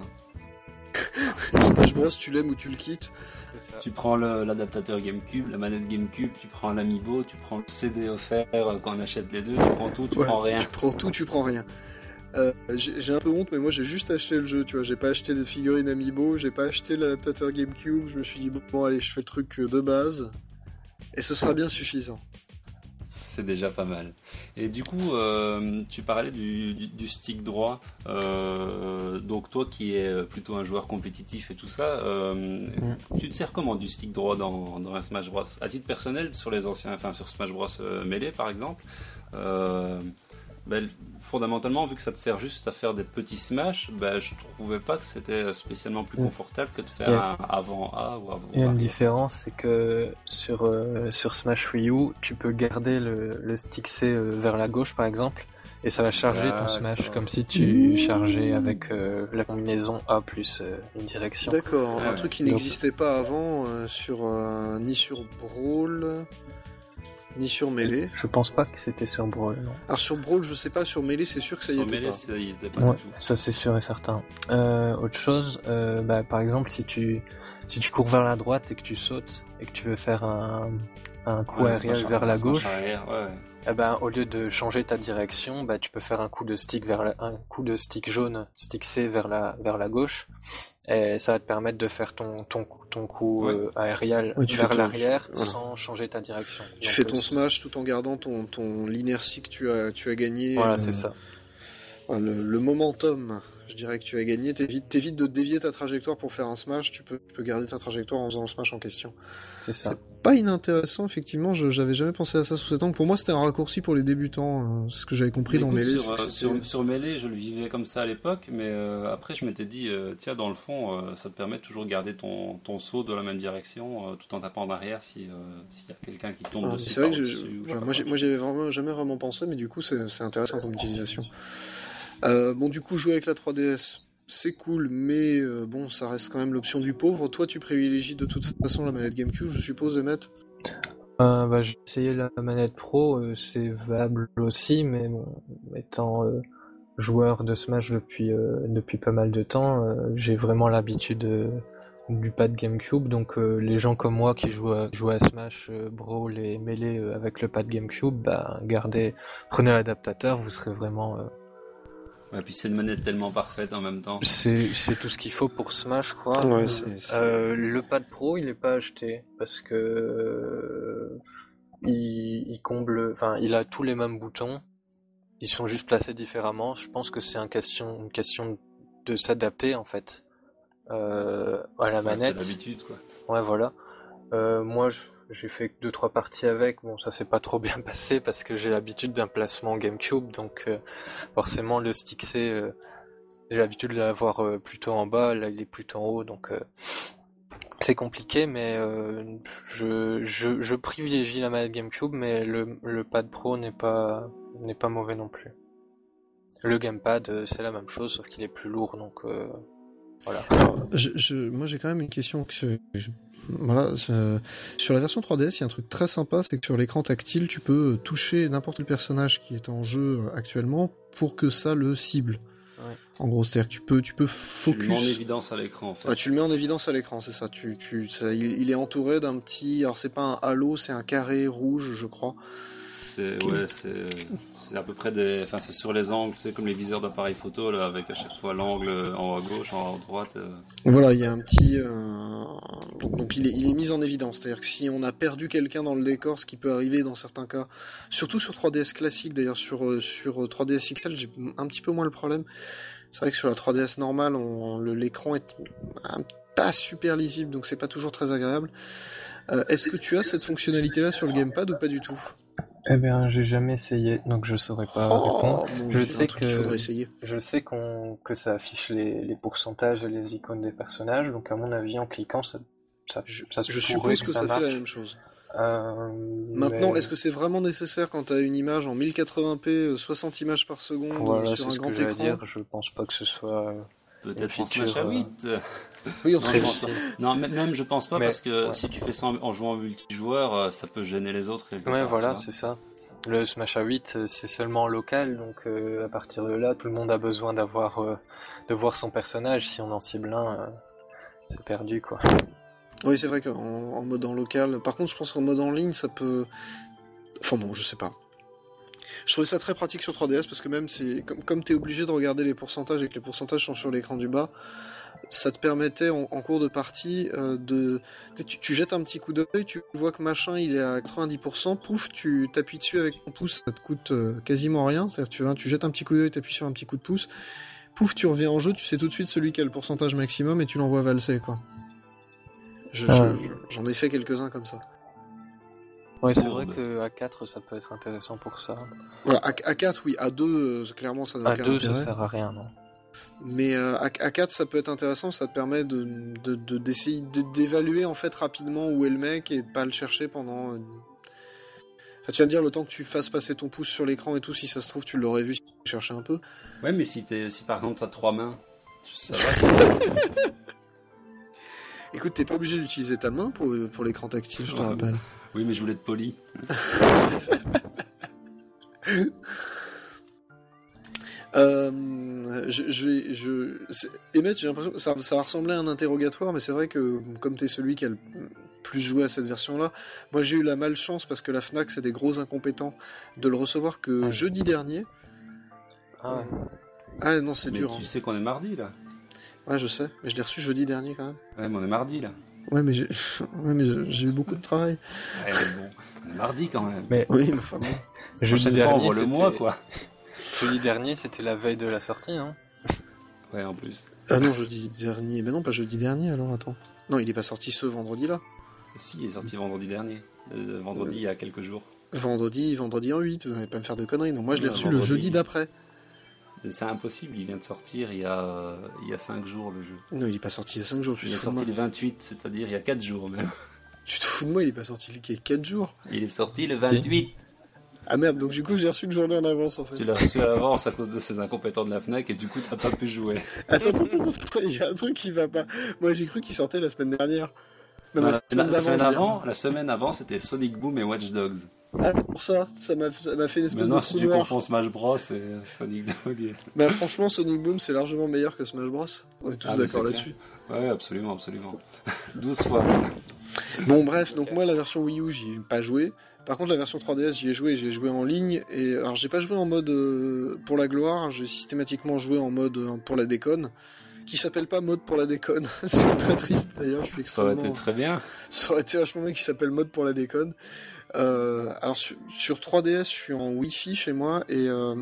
Smash Bros, tu l'aimes ou tu le quittes? Tu prends le- l'adaptateur GameCube, la manette GameCube, tu prends l'Amiibo, tu prends le C D offert euh, quand on achète les deux, tu prends tout, tu Ouais, prends rien. Tu prends tout, tu prends rien. Euh, j'ai j'ai un peu honte, mais moi j'ai juste acheté le jeu, tu vois. J'ai pas acheté des figurines Amiibo, j'ai pas acheté l'adaptateur GameCube. Je me suis dit, bon, bon, allez, je fais le truc euh, de base. Et ce sera bien suffisant. C'est déjà pas mal. Et du coup, euh, tu parlais du, du, du stick droit. Euh, donc toi qui es plutôt un joueur compétitif et tout ça, euh, Mm. tu te sers comment du stick droit dans, dans un Smash Bros? À titre personnel, sur les anciens, enfin sur Smash Bros euh, Melee par exemple, euh, ben, fondamentalement, vu que ça te sert juste à faire des petits smash, ben, je trouvais pas que c'était spécialement plus Mm. confortable que de faire Yeah. un avant A ou avant Il y a une arrière. différence, c'est que sur, euh, sur Smash Wii U, tu peux garder le, le stick C euh, vers la gauche par exemple, et ça va charger ton D'accord. Smash comme si tu chargeais avec euh, la combinaison A plus euh, une direction. D'accord, Ouais, un ouais. truc qui Donc- n'existait pas avant euh, sur euh, ni sur Brawl ni sur Melee. Je pense pas que c'était sur Brawl, non. Alors sur Brawl, je sais pas, sur Melee, c'est sûr que ça y Sur était Melee, pas. ça y était pas Ouais, du tout. ça c'est sûr et certain. Euh, autre chose, euh, bah, par exemple, si tu si tu cours vers la droite et que tu sautes et que tu veux faire un, un coup Ouais, aérien smash vers la smash gauche, arrière, ouais, ouais. Eh ben, au lieu de changer ta direction, bah, tu peux faire un coup de stick vers la, un coup de stick jaune, stick C vers la, vers la gauche, et ça va te permettre de faire ton, ton, ton coup Ouais. euh, aérial Ouais, tu vers fais ton- l'arrière voilà. sans changer ta direction. Tu Donc, fais euh, ton c'est- smash tout en gardant ton, ton l'inertie que tu as, tu as gagné. Voilà, le, c'est ça. Le, le momentum, je dirais que tu as gagné. T'évites, t'évites de dévier ta trajectoire pour faire un smash. Tu peux, tu peux garder ta trajectoire en faisant le smash en question. C'est ça. C'est pas inintéressant, effectivement. Je, j'avais jamais pensé à ça sous cet angle. Pour moi, c'était un raccourci pour les débutants. Euh, c'est ce que j'avais compris Mais dans écoute, Melee. sur, c'est que euh, c'était- sur, sur Melee, je le vivais comme ça à l'époque, mais euh, après je m'étais dit, euh, tiens, dans le fond, euh, ça te permet de toujours garder ton, ton saut dans la même direction, euh, tout en tapant en arrière si, euh, s'il y a quelqu'un qui tombe Ah, mais dessus. c'est vrai par que je- au-dessus, ou je sais voilà, pas moi, j'ai, quoi. moi, j'avais vraiment jamais vraiment pensé, mais du coup, c'est, c'est intéressant comme utilisation. Euh, bon, du coup, jouer avec la trois D S, c'est cool, mais euh, bon, ça reste quand même l'option du pauvre. Toi, tu privilégies de toute façon la manette GameCube, je suppose, Emmett. Euh, bah, j'ai essayé la manette pro, euh, c'est valable aussi, mais bon, étant euh, joueur de Smash depuis, euh, depuis pas mal de temps, euh, j'ai vraiment l'habitude euh, du pad GameCube, donc euh, les gens comme moi qui jouent à, jouent à Smash, euh, Brawl et Melee euh, avec le pad GameCube, bah gardez, prenez l'adaptateur, vous serez vraiment... euh, Ouais, puis c'est une manette tellement parfaite en même temps. c'est, c'est tout ce qu'il faut pour Smash, quoi. Ouais, Euh, c'est- c'est- euh, le pad pro, il est pas acheté, parce que... euh, il, il comble, enfin, il a tous les mêmes boutons. Ils sont juste placés différemment. Je pense que c'est un question, une question de s'adapter en fait euh, à la Ouais, c'est manette. l'habitude, quoi. Ouais, voilà. Euh, moi, je- j'ai fait deux trois parties avec. Bon, ça s'est pas trop bien passé parce que j'ai l'habitude d'un placement GameCube, donc euh, forcément le stick C, euh, j'ai l'habitude de l'avoir euh, plutôt en bas. Là, il est plutôt en haut, donc. Euh, c'est compliqué, mais euh, je, je, je privilégie la manette GameCube, mais le, le pad pro n'est pas, n'est pas mauvais non plus. Le gamepad, euh, c'est la même chose, sauf qu'il est plus lourd, donc euh, voilà. Alors, je, je- moi, j'ai quand même une question. Que je- je- voilà, je- sur la version trois D S, il y a un truc très sympa, c'est que sur l'écran tactile, tu peux toucher n'importe quel personnage qui est en jeu euh, actuellement pour que ça le cible. Ouais. En gros, c'est-à-dire que tu peux, tu peux Tu le mets en focus. évidence à l'écran, en fait. Ah, tu le mets en évidence à l'écran, c'est ça. Tu, tu, ça- il, il est entouré d'un petit. Alors, c'est pas un halo, c'est un carré rouge, je crois. C'est, ouais, c'est, c'est à peu près des, enfin, c'est sur les angles, c'est comme les viseurs d'appareil photo, là, avec à chaque fois l'angle en haut à gauche, en haut à droite. euh. Voilà, il y a un petit. euh, Donc, donc il, est, il est mis en évidence. C'est-à-dire que si on a perdu quelqu'un dans le décor, ce qui peut arriver dans certains cas, surtout sur trois D S classique, d'ailleurs sur, euh, sur trois D S X L, j'ai un petit peu moins le problème. C'est vrai que sur la trois D S normale, on, le, l'écran est un- pas super lisible, donc c'est pas toujours très agréable. Euh, est-ce que tu as cette fonctionnalité-là sur le gamepad ou pas du tout? Eh bien, j'ai jamais essayé, donc je saurais pas répondre. mon Je Dieu, sais un truc que- qu'il faudrait essayer. Je sais qu'on que ça affiche les, les pourcentages et les icônes des personnages, donc à mon avis, en cliquant, ça, ça, Je, ça se je pourrait suppose que ça, fait marche. la même chose. Euh, Maintenant, mais- est-ce que c'est vraiment nécessaire quand tu as une image en mille quatre-vingts p, euh, soixante images par seconde Voilà, sur c'est un ce grand que j'allais écran? dire. Je pense pas que ce soit. euh, Peut-être Une en Smash feature, à euh, huit. Oui, on Non, serait je pense pas. Non, mais même je pense pas Mais, parce que ouais. si tu fais ça en, en jouant en multijoueur, euh, ça peut gêner les autres quelque Ouais, part, voilà, tu vois. c'est ça. Le Smash à huit, euh, c'est seulement local, donc euh, à partir de là, tout le monde a besoin d'avoir, euh, de voir son personnage. Si on en cible un, euh, c'est perdu, quoi. Oui, c'est vrai qu'en en mode en local. Par contre, je pense qu'en mode en ligne, ça peut. Enfin bon, je sais pas. Je trouvais ça très pratique sur trois D S parce que même c'est comme, comme t'es obligé de regarder les pourcentages et que les pourcentages sont sur l'écran du bas, ça te permettait en, en cours de partie euh, de. Tu, tu jettes un petit coup d'œil, tu vois que machin il est à quatre-vingt-dix pour cent, pouf, tu t'appuies dessus avec ton pouce, ça te coûte euh, quasiment rien. C'est-à-dire tu, vas, tu jettes un petit coup d'œil, t'appuies sur un petit coup de pouce, pouf, tu reviens en jeu, tu sais tout de suite celui qui a le pourcentage maximum et tu l'envoies valser quoi. Je- Ah. je- je- J'en ai fait quelques-uns comme ça. Ouais, c'est Fourbe. vrai que à quatre, ça peut être intéressant pour ça. Voilà, à, à quatre, oui, à deux, euh, clairement ça n'a À aucun deux, ça intérêt. sert à rien, non. Mais euh, à, à quatre, ça peut être intéressant, ça te permet de, de, de- d'essayer de- d'évaluer en fait rapidement où est le mec et de pas le chercher pendant. euh, Enfin, tu vas me dire, le temps que tu fasses passer ton pouce sur l'écran et tout, si ça se trouve, tu l'aurais vu si tu cherchais un peu. Ouais, mais si t'es, si par exemple t'as trois mains, ça va. Écoute, t'es pas obligé d'utiliser ta main pour, pour l'écran tactile, je te Ouais. rappelle. Oui, mais je voulais être poli. Euh, je, je vais, je, c'est- Emmett, j'ai l'impression que ça, ça va ressembler à un interrogatoire, mais c'est vrai que comme t'es celui qui a le, plus joué à cette version-là. Moi, j'ai eu la malchance, parce que la Fnac, c'est des gros incompétents, de le recevoir que Ouais. jeudi dernier. Ah ouais. Ah non, c'est Mais dur. tu hein. sais qu'on est mardi, là. Ouais, je sais, mais je l'ai reçu jeudi dernier quand même. Ouais, mais on est mardi, là. Ouais, mais j'ai, ouais, mais j'ai j'ai eu beaucoup de travail. Ouais, mais bon, on est mardi, quand même. Mais Oui, mais enfin bon. jeudi Prochaine fois, on dernier, voit le c'était- mois, quoi. jeudi dernier, c'était la veille de la sortie, non? Ouais, en plus. Ah non, jeudi dernier. Mais non, pas jeudi dernier, alors attends. Non, il est pas sorti ce vendredi-là. Si, il est sorti vendredi dernier. Euh, vendredi, il y a quelques jours. Vendredi, vendredi en huit, vous n'allez pas me faire de conneries. Donc moi, je l'ai Ouais, reçu le vendredi. jeudi d'après. C'est impossible, il vient de sortir il y a, euh, il y a cinq jours, le jeu. Non, il est pas sorti il y a cinq jours. Tu Il te est fous de sorti moi. le vingt-huit, c'est-à-dire il y a quatre jours même. Tu te fous de moi, il est pas sorti il y a quatre jours. Il est sorti le vingt-huit. Ah merde, donc du coup, j'ai reçu une journée en avance en fait. Tu l'as reçu à l'avance à cause de ces incompétents de la Fnac et du coup t'as pas pu jouer. Attends, attends, attends, attends, il y a un truc qui va pas. Moi, j'ai cru qu'il sortait la semaine dernière. Non, Non, mais la, semaine la- la semaine je veux dire. avant, la semaine avant, c'était Sonic Boom et Watch Dogs. Ah, pour ça, ça m'a ça m'a fait une espèce Maintenant, de si trou tu noir. confonds Smash Bros et Sonic Dog. et- Bah franchement, Sonic Boom, c'est largement meilleur que Smash Bros. On est tous Ah, mais d'accord c'est là-dessus. Ouais, absolument, absolument. douze fois. Bon bref, donc moi la version Wii U j'y ai pas joué. Par contre la version trois D S j'y ai joué, j'ai joué en ligne et alors j'ai pas joué en mode euh, pour la gloire, j'ai systématiquement joué en mode euh, pour la déconne, qui s'appelle pas mode pour la déconne. C'est très triste d'ailleurs, je suis Ça aurait extrêmement. été très bien. Ça aurait été vachement bien qui s'appelle mode pour la déconne. Euh, alors sur, sur trois D S je suis en Wi-Fi chez moi et euh,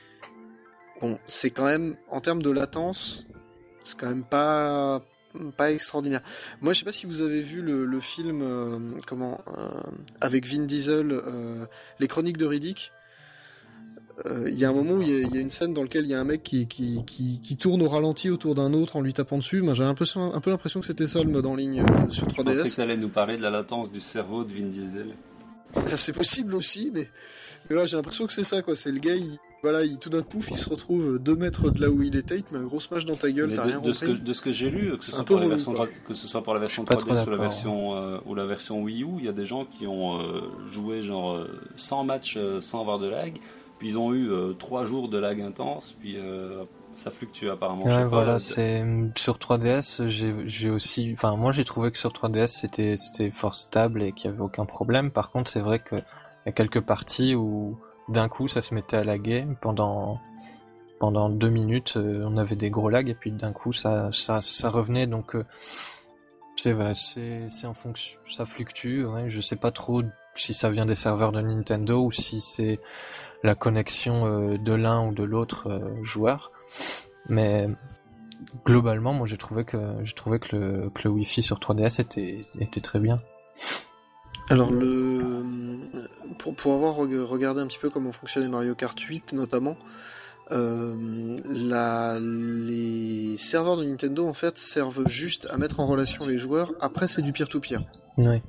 bon c'est quand même en termes de latence c'est quand même pas pas extraordinaire. Moi, je sais pas si vous avez vu le, le film euh, comment euh, avec Vin Diesel, euh, Les Chroniques de Riddick. Euh, Il y a un moment où il y, a- il y a une scène dans laquelle il y a un mec qui, qui, qui, qui tourne au ralenti autour d'un autre en lui tapant dessus. Moi, j'ai un peu, un peu l'impression que c'était ça le mode en ligne euh, sur Je pensais que trois D S. t'allais nous parler de la latence du cerveau de Vin Diesel. C'est possible aussi, mais, mais là, j'ai l'impression que c'est ça, quoi. C'est le gars, il, voilà, il, tout d'un coup, il se retrouve deux mètres de là où il était, il te met un gros smash dans ta gueule, Mais t'as de, rien de ce que, compris. de ce que j'ai lu, que ce, C'est un soit peu pour la relou, version, quoi. dra- que ce soit pour la version Pas trois D trop S ou la d'accord. version, euh, ou la version Wii U, il y a des gens qui ont euh, joué genre euh, cent matchs euh, sans avoir de lag, puis ils ont eu euh, trois jours de lag intense, puis euh, ça fluctue apparemment. je Ouais, sais pas, voilà, euh, c'est sur trois D S, j'ai j'ai aussi, enfin moi j'ai trouvé que sur trois D S c'était c'était fort stable et qu'il y avait aucun problème. Par contre, c'est vrai que il y a quelques parties où d'un coup ça se mettait à laguer pendant pendant deux minutes, euh, on avait des gros lags et puis d'un coup ça ça ça revenait donc euh, c'est vrai, c'est c'est en fonction, ça fluctue. Ouais, je sais pas trop si ça vient des serveurs de Nintendo ou si c'est la connexion euh, de l'un ou de l'autre euh, joueur. Mais globalement, moi j'ai trouvé que j'ai trouvé que le, que le Wi-Fi sur trois D S était, était très bien. Alors, le, pour, pour avoir reg- regardé un petit peu comment fonctionnait Mario Kart huit, notamment, euh, la, les serveurs de Nintendo, en fait, servent juste à mettre en relation les joueurs. Après, c'est du peer-to-peer. Oui.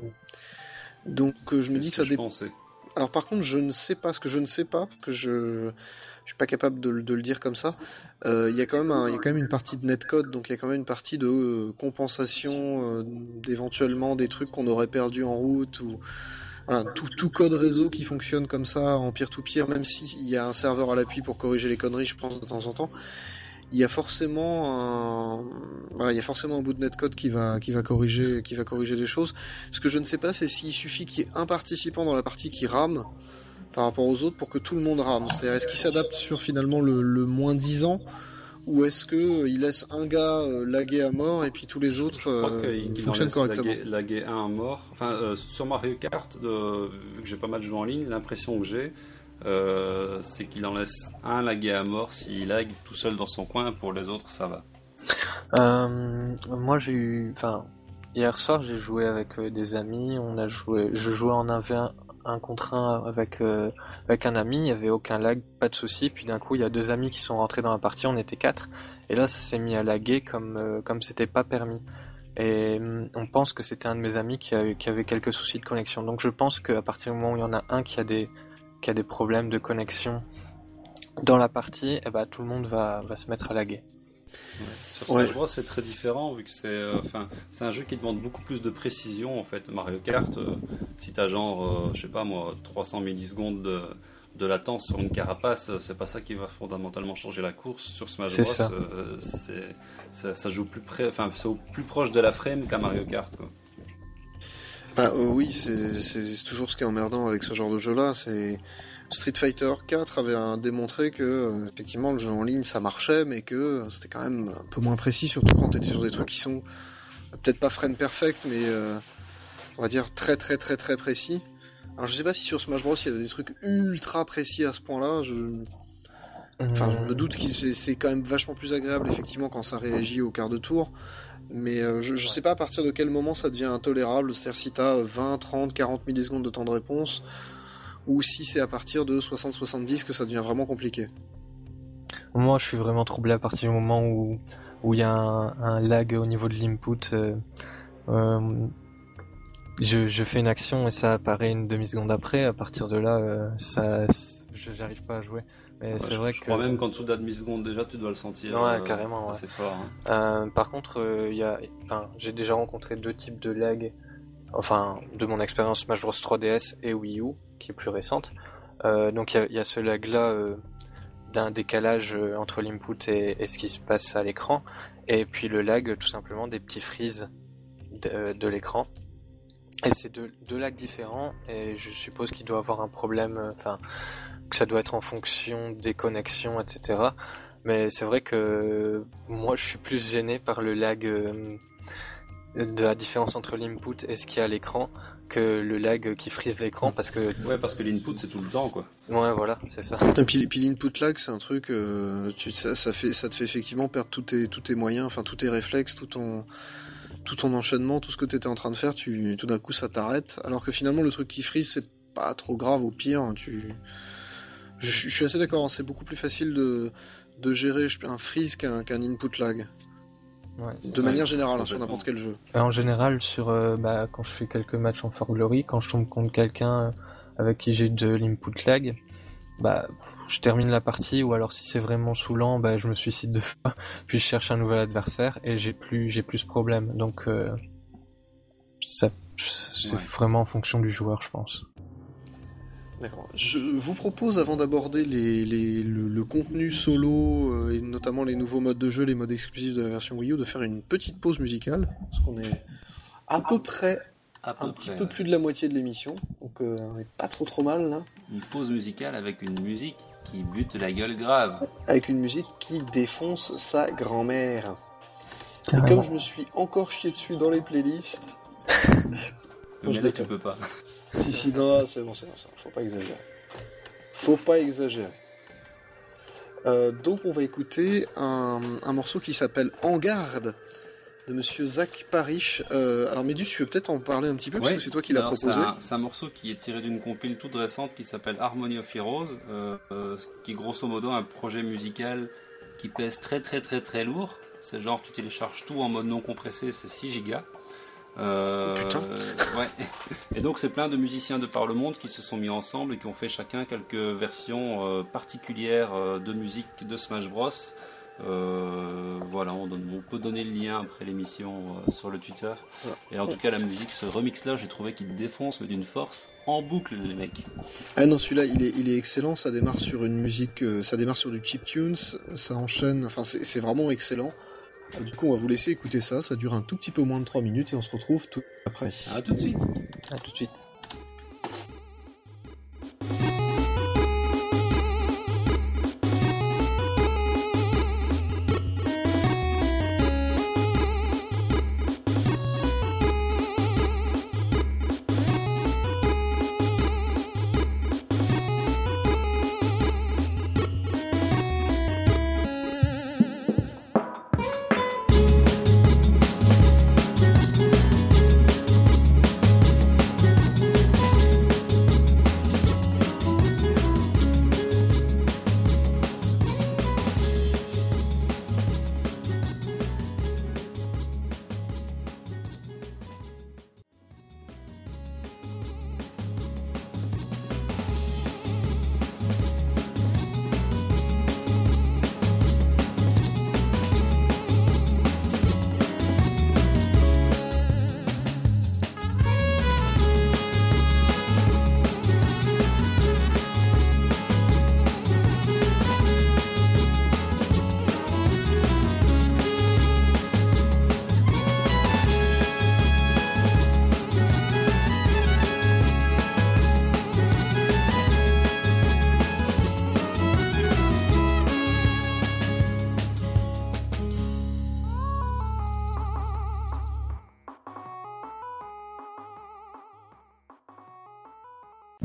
Donc, euh, je me c'est dis ce que ça je dépend. pensais. Alors par contre, je ne sais pas ce que je ne sais pas, parce que je je suis pas capable de, le- de le dire comme ça. Euh, Il y a quand même un- il y a quand même une partie de netcode, donc il y a quand même une partie de euh, compensation euh, d'éventuellement des trucs qu'on aurait perdus en route ou voilà, tout, tout code réseau qui fonctionne comme ça en peer-to-peer, même s'il y a un serveur à l'appui pour corriger les conneries, je pense de temps en temps. Il y a forcément un, voilà, il y a forcément un bout de netcode qui va, qui va corriger, qui va corriger les choses. Ce que je ne sais pas, c'est s'il suffit qu'il y ait un participant dans la partie qui rame par rapport aux autres pour que tout le monde rame. C'est-à-dire, est-ce qu'il s'adapte sur finalement le, le moins dix ans ou est-ce que euh, il laisse un gars euh, laguer à mort et puis tous les autres Je crois euh, qu'il qu'il en fonctionnent laisse correctement. laguer, laguer un à mort. Enfin, euh, sur Mario Kart, euh, vu que j'ai pas mal joué en ligne, l'impression que j'ai, euh, c'est qu'il en laisse un laguer à mort s'il lag tout seul dans son coin. Pour les autres, ça va. Euh, moi j'ai eu, enfin hier soir j'ai joué avec euh, des amis, on a joué, je jouais en un v un, un contre un avec euh, avec un ami, il y avait aucun lag, pas de souci. Puis d'un coup il y a deux amis qui sont rentrés dans la partie, on était quatre, et là ça s'est mis à laguer comme euh, comme c'était pas permis. Et hum, on pense que c'était un de mes amis qui, a, qui avait quelques soucis de connexion. Donc je pense qu'à partir du moment où il y en a un qui a des qui a des problèmes de connexion dans la partie, eh ben tout le monde va va se mettre à laguer. Ouais. Sur Smash Ouais. Bros, c'est très différent vu que c'est, euh, enfin, c'est un jeu qui demande beaucoup plus de précision en fait. Mario Kart, euh, si t'as genre, euh, je sais pas moi, trois cents millisecondes de, de latence sur une carapace, euh, c'est pas ça qui va fondamentalement changer la course. Sur Smash C'est Bros, ça. euh, c'est, ça, ça joue plus près, enfin, c'est au plus proche de la frame qu'à Mario Kart, quoi. Bah euh, oui, c'est, c'est, c'est toujours ce qui est emmerdant avec ce genre de jeu-là. C'est Street Fighter quatre avait un, démontré que euh, effectivement le jeu en ligne ça marchait, mais que euh, c'était quand même un peu moins précis, surtout quand t'es sur des trucs qui sont euh, peut-être pas frame perfect, mais euh, on va dire très très très très précis. Alors je sais pas si sur Smash Bros il y a des trucs ultra précis à ce point-là. Je... Enfin, je me doute que c'est, c'est quand même vachement plus agréable effectivement quand ça réagit au quart de tour. Mais euh, je, je sais pas à partir de quel moment ça devient intolérable, c'est-à-dire si t'as vingt, trente, quarante millisecondes de temps de réponse, ou si c'est à partir de soixante soixante-dix que ça devient vraiment compliqué. Moi, je suis vraiment troublé à partir du moment où où il y a un, un lag au niveau de l'input. Euh, euh, je, je fais une action et ça apparaît une demi-seconde après. À partir de là, euh, ça, je, j'arrive pas à jouer. Mais ouais, c'est je, vrai je que... crois même qu'en dessous de la demi-seconde déjà, tu dois le sentir. Ouais, euh, carrément. Ouais. assez fort. Hein. Euh, par contre, il euh, y a, enfin, j'ai déjà rencontré deux types de lag. Enfin, de mon expérience Smash Bros trois D S et Wii U, qui est plus récente. Euh, donc il y a, y a ce lag-là euh, d'un décalage euh, entre l'input et, et ce qui se passe à l'écran, et puis le lag tout simplement des petits freezes de, de l'écran. Et c'est deux, deux lags différents, et je suppose qu'il doit avoir un problème, enfin, que ça doit être en fonction des connexions, et cetera. Mais c'est vrai que moi je suis plus gêné par le lag euh, de la différence entre l'input et ce qu'il y a à l'écran que le lag qui frise l'écran, parce que... Ouais, parce que l'input c'est tout le temps, quoi. Ouais, voilà, c'est ça. Et puis, puis l'input lag, c'est un truc, euh, tu, ça, ça, fait, ça te fait effectivement perdre tous tes, tous tes moyens, enfin tous tes réflexes, tout ton, tout ton enchaînement, tout ce que tu étais en train de faire, tu, tout d'un coup ça t'arrête, alors que finalement le truc qui frise, c'est pas trop grave, au pire, tu... Je, je suis assez d'accord, hein, c'est beaucoup plus facile de, de gérer un freeze qu'un, qu'un input lag. Ouais, de manière générale, hein, sur n'importe quel jeu. En général, sur euh, bah, quand je fais quelques matchs en For Glory, quand je tombe contre quelqu'un avec qui j'ai de l'input lag, bah je termine la partie, ou alors si c'est vraiment saoulant, bah je me suicide deux fois, puis je cherche un nouvel adversaire et j'ai plus j'ai plus ce problème. Donc euh, ça c'est ouais. vraiment en fonction du joueur, je pense. D'accord. Je vous propose, avant d'aborder les, les, le, le contenu solo, euh, et notamment les nouveaux modes de jeu, les modes exclusifs de la version Wii U, de faire une petite pause musicale, parce qu'on est à peu près, à peu un près, petit peu ouais. plus de la moitié de l'émission, donc euh, on est pas trop trop mal là. Une pause musicale avec une musique qui bute la gueule grave. Avec une musique qui défonce sa grand-mère. Et Ah, comme ouais. je me suis encore chié dessus dans les playlists... Mais là, tu peux pas. Si, si, non, c'est bon, c'est bon, c'est bon, faut pas exagérer. Faut pas exagérer. Euh, donc, on va écouter un, un morceau qui s'appelle En garde, de monsieur Zach Parrish. Euh, alors, Médus, tu veux peut-être en parler un petit peu, parce ouais, que c'est toi qui l'as proposé. C'est un, c'est un morceau qui est tiré d'une compile toute récente qui s'appelle Harmony of Heroes, euh, euh, qui est grosso modo un projet musical qui pèse très très très très lourd. C'est genre, tu télécharges tout en mode non compressé, c'est six gigas. Euh, oh, putain. Ouais. Et donc c'est plein de musiciens de par le monde qui se sont mis ensemble et qui ont fait chacun quelques versions euh, particulières euh, de musique de Smash Bros. Euh, voilà, on, donne, on peut donner le lien après l'émission euh, sur le Twitter. Et en tout cas la musique, ce remix là, j'ai trouvé qu'il défonce mais d'une force en boucle les mecs. Ah non, celui-là il est, il est excellent, ça démarre sur une musique, euh, ça démarre sur du chiptunes, ça enchaîne, enfin c'est, c'est vraiment excellent. Du coup, on va vous laisser écouter ça. Ça dure un tout petit peu moins de trois minutes et on se retrouve tout après. À tout de suite. À tout de suite.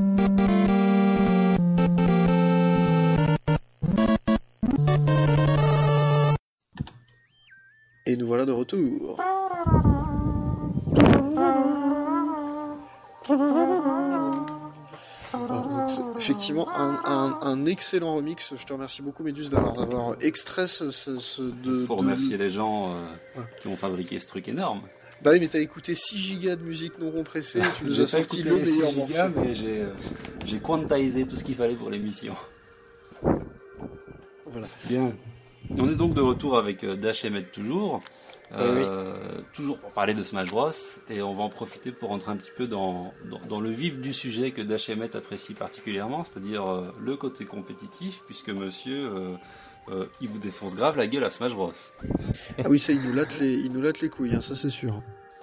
Et nous voilà de retour. Alors, donc, effectivement, un, un, un excellent remix. Je te remercie beaucoup, Méduse, d'avoir, d'avoir extrait ce, ce, ce de. Il faut de... remercier les gens euh, ouais. qui ont fabriqué ce truc énorme. Bah oui, mais t'as écouté six gigas de musique non compressée. Tu nous as sorti le meilleur morceau. Mais j'ai, euh, j'ai quantisé tout ce qu'il fallait pour l'émission. Voilà. Bien. On est donc de retour avec euh, Dash Emmett toujours. Euh, oui. Toujours pour parler de Smash Bros, et on va en profiter pour rentrer un petit peu dans, dans, dans le vif du sujet que Dash Emmett apprécie particulièrement, c'est-à-dire euh, le côté compétitif, puisque monsieur euh, euh, il vous défonce grave la gueule à Smash Bros. Ah oui, ça il nous latte les, il nous latte les couilles, hein, ça c'est sûr.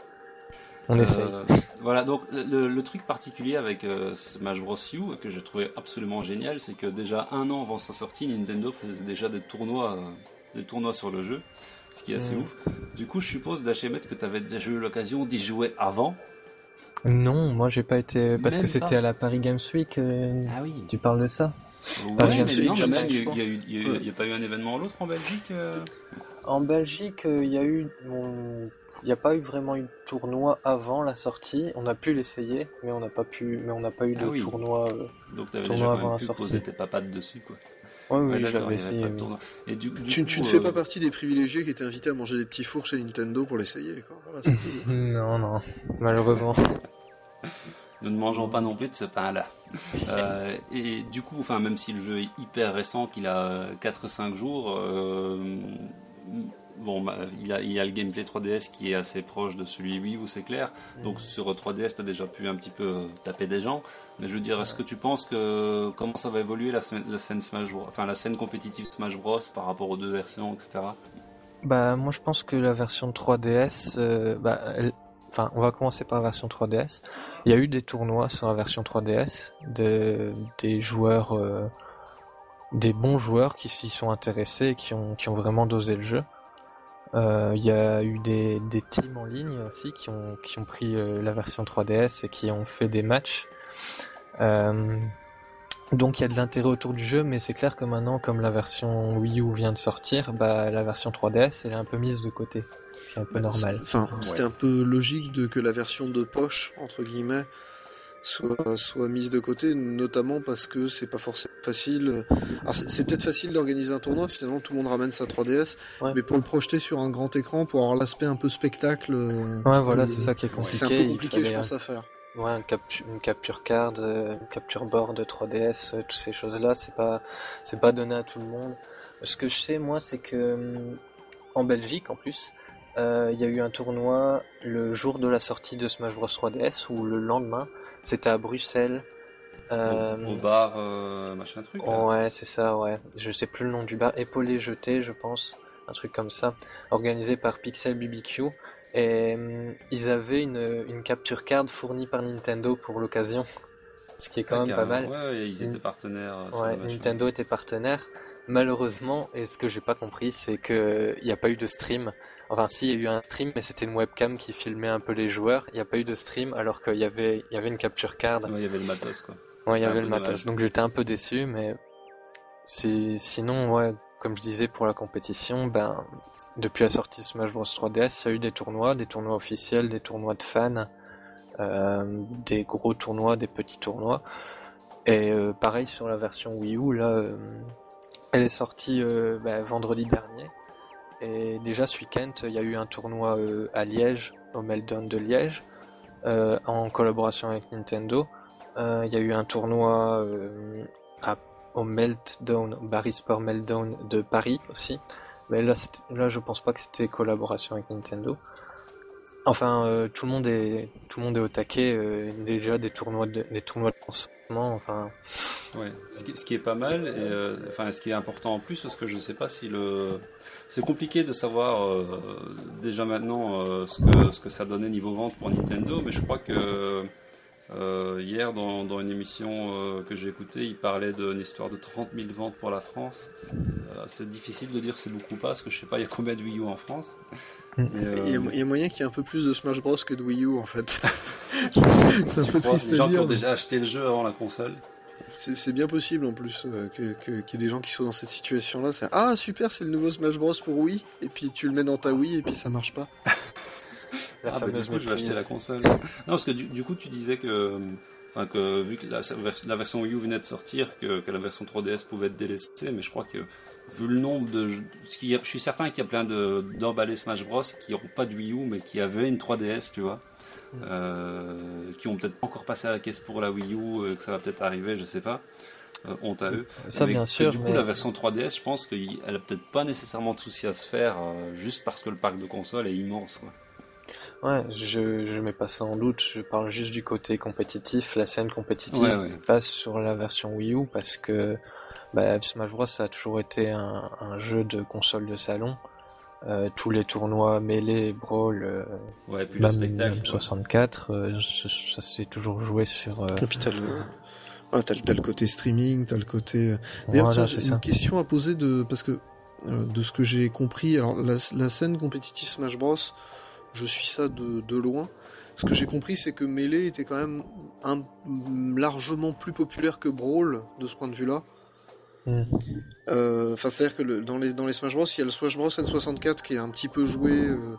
On euh, essaie. Voilà, donc le, le truc particulier avec euh, Smash Bros U que je trouvais absolument génial, c'est que déjà un an avant sa sortie, Nintendo faisait déjà des tournois, euh, des tournois sur le jeu. Ce qui est assez mmh. ouf. Du coup, je suppose, Dachemet, que tu avais déjà eu l'occasion d'y jouer avant. Non, moi j'ai pas été. Parce Même que c'était pas. à la Paris Games Week. Euh... Ah oui. Tu parles de ça ouais, Paris Games Week, non, mais même, il n'y a, a, a, a pas eu un événement ou l'autre en Belgique euh... En Belgique, il euh, y a eu. Bon... Il n'y a pas eu vraiment eu de tournoi avant la sortie. On a pu l'essayer, mais on n'a pas pu. Mais on n'a pas eu de ah oui. tournoi. Euh... Donc tu avais déjà quand même pu poser tes papates dessus, quoi. Oui, oui, ouais, j'avais essayé. Oui. Et du, du tu, coup, tu ne euh... fais pas partie des privilégiés qui étaient invités à manger des petits fours chez Nintendo pour l'essayer, quoi. Voilà, c'est tout. Non, non, malheureusement. Nous ne mangeons pas non plus de ce pain-là. euh, et du coup, enfin, même si le jeu est hyper récent, qu'il a quatre à cinq jours, euh, bon, bah, il, a, il y a le gameplay trois D S qui est assez proche de celui Wii U, c'est clair. Donc sur trois D S, tu as déjà pu un petit peu taper des gens. Mais je veux dire, est-ce que tu penses que comment ça va évoluer la, la scène Smash Bros, enfin la scène compétitive Smash Bros par rapport aux deux versions, et cetera. Bah moi je pense que la version trois D S, euh, bah, elle... enfin on va commencer par la version trois D S. Il y a eu des tournois sur la version trois D S, de... des joueurs, euh... des bons joueurs qui s'y sont intéressés et qui ont, qui ont vraiment dosé le jeu. Il euh, y a eu des, des teams en ligne aussi qui ont, qui ont pris euh, la version trois D S et qui ont fait des matchs. Euh, donc il y a de l'intérêt autour du jeu, mais c'est clair que maintenant, comme la version Wii U vient de sortir, bah, la version trois D S elle est un peu mise de côté. C'est un peu bah, normal. Enfin, ouais. C'était un peu logique de que la version de poche, entre guillemets, soit, soit mise de côté, notamment parce que c'est pas forcément facile. Alors c'est, c'est peut-être facile d'organiser un tournoi, finalement tout le monde ramène sa trois D S, ouais. mais pour le projeter sur un grand écran, pour avoir l'aspect un peu spectacle. Ouais, voilà, euh, c'est ça qui est compliqué. C'est un peu compliqué, je pense, un... à faire. Ouais, un capture, une capture card, euh, une capture board trois D S, euh, toutes ces choses-là, c'est pas, c'est pas donné à tout le monde. Ce que je sais, moi, c'est que en Belgique, en plus, il euh, y a eu un tournoi le jour de la sortie de Smash Bros trois D S ou le lendemain. C'était à Bruxelles. Euh... Au, au bar, euh, machin truc. Là. Ouais, c'est ça, ouais. Je sais plus le nom du bar. Épaulé jeté, je pense. Un truc comme ça. Organisé par Pixel B B Q. Et euh, ils avaient une, une capture card fournie par Nintendo pour l'occasion. Ce qui est quand ah, même pas mal. Ouais, ils étaient partenaires. Euh, ouais, Nintendo était partenaire. Malheureusement, et ce que j'ai pas compris, c'est qu'il n'y a pas eu de stream. Enfin, si, il y a eu un stream, mais c'était une webcam qui filmait un peu les joueurs. Il n'y a pas eu de stream, alors qu'il y avait, il y avait une capture card. Ouais, il y avait le matos, quoi. Ouais, il y avait le matos. Dommage. Donc j'étais un peu déçu, mais c'est... sinon, ouais, comme je disais, pour la compétition, ben, depuis la sortie de Smash Bros trois D S, il y a eu des tournois, des tournois officiels, des tournois de fans, euh, des gros tournois, des petits tournois. Et euh, pareil sur la version Wii U, là, euh, elle est sortie euh, ben, vendredi dernier. Et déjà ce week-end, il y a eu un tournoi euh, à Liège, au Meltdown de Liège, euh, en collaboration avec Nintendo. Euh, il y a eu un tournoi euh, à, au Meltdown, au Paris Sport Meltdown de Paris aussi. Mais là, là, je pense pas que c'était collaboration avec Nintendo. Enfin, euh, tout le monde est, tout le monde est au taquet. Euh, déjà des tournois, de, des tournois de lancement. Enfin. Ouais. Ce qui, ce qui est pas mal, et euh, enfin, ce qui est important en plus, parce que je sais pas si le, c'est compliqué de savoir euh, déjà maintenant euh, ce que ce que ça donnait niveau vente pour Nintendo, mais je crois que euh, hier dans, dans une émission euh, que j'ai écoutée, il parlait d'une histoire de trente mille ventes pour la France. C'est, euh, c'est difficile de dire c'est beaucoup ou pas, parce que je sais pas il y a combien de Wii U en France. Mais, Il euh, y, a, il y a moyen qu'il y ait un peu plus de Smash Bros que de Wii U en fait. C'est un tu peu crois, triste les à gens qui dire. ont déjà acheté le jeu avant la console. C'est, c'est bien possible en plus euh, que, que, qu'il y ait des gens qui soient dans cette situation-là. C'est ah super, c'est le nouveau Smash Bros pour Wii, et puis tu le mets dans ta Wii et puis ça marche pas. La Ah bah du fameuse coup je vais méprise. acheter la console. Non parce que du, du coup tu disais que, enfin que vu que la, la version Wii U venait de sortir, que, que la version trois D S pouvait être délaissée, mais je crois que vu le nombre de, ce qu'il y a, je suis certain qu'il y a plein de d'emballés Smash Bros qui n'ont pas de Wii U mais qui avaient une trois D S, tu vois, euh, qui ont peut-être pas encore passé à la caisse pour la Wii U, euh, que ça va peut-être arriver, je sais pas. Euh, honte à eux. Ça, mais bien que, sûr, du coup mais- la version trois D S, je pense qu'elle a peut-être pas nécessairement de soucis à se faire, euh, juste parce que le parc de consoles est immense, quoi. Ouais, je, je mets pas ça en doute, je parle juste du côté compétitif, la scène compétitive Ouais, ouais. passe sur la version Wii U parce que bah, Smash Bros ça a toujours été un, un jeu de console de salon. Euh, tous les tournois Melee, Brawl, euh, Ouais, puis le même, spectacle. même soixante-quatre, euh, ça, ça s'est toujours joué sur... euh, Et puis t'as le, voilà, t'as, le- t'as le côté streaming, t'as le côté. D'ailleurs, voilà, tiens, c'est j'ai ça. une question à poser de parce que euh, de ce que j'ai compris, alors la, la scène compétitive Smash Bros, je suis ça de, de loin. Ce que j'ai compris, c'est que Melee était quand même un, largement plus populaire que Brawl de ce point de vue-là. Mm. Euh, Enfin, c'est-à-dire que le, dans les dans les Smash Bros, il y a le Smash Bros N soixante-quatre qui est un petit peu joué. Euh,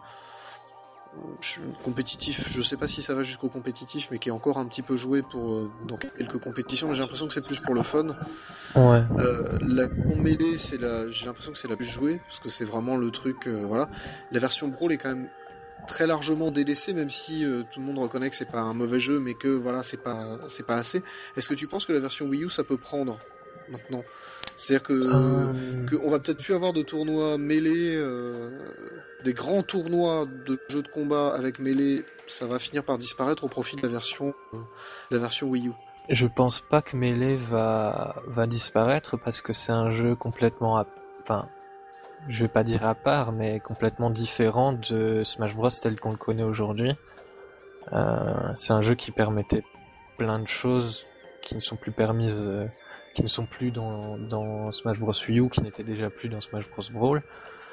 je- compétitif, je sais pas si ça va jusqu'au compétitif, mais qui est encore un petit peu joué pour euh, dans quelques compétitions, mais j'ai l'impression que c'est plus pour le fun. Ouais. Euh, la version Melee, c'est la, j'ai l'impression que c'est la plus jouée, parce que c'est vraiment le truc, euh, voilà. La version Brawl est quand même très largement délaissée, même si euh, tout le monde reconnaît que c'est pas un mauvais jeu, mais que voilà, c'est pas, c'est pas assez. Est-ce que tu penses que la version Wii U ça peut prendre maintenant? C'est-à-dire que Euh, qu'on va peut-être plus avoir de tournois mêlés, euh, des grands tournois de jeux de combat avec mêlés, ça va finir par disparaître au profit de la version, euh, de la version Wii U. Je pense pas que Melee va, va disparaître parce que c'est un jeu complètement à... Enfin, je vais pas dire à part, mais complètement différent de Smash Bros tel qu'on le connaît aujourd'hui. Euh, c'est un jeu qui permettait plein de choses qui ne sont plus permises, euh, qui ne sont plus dans, dans Smash Bros Wii U, qui n'étaient déjà plus dans Smash Bros Brawl,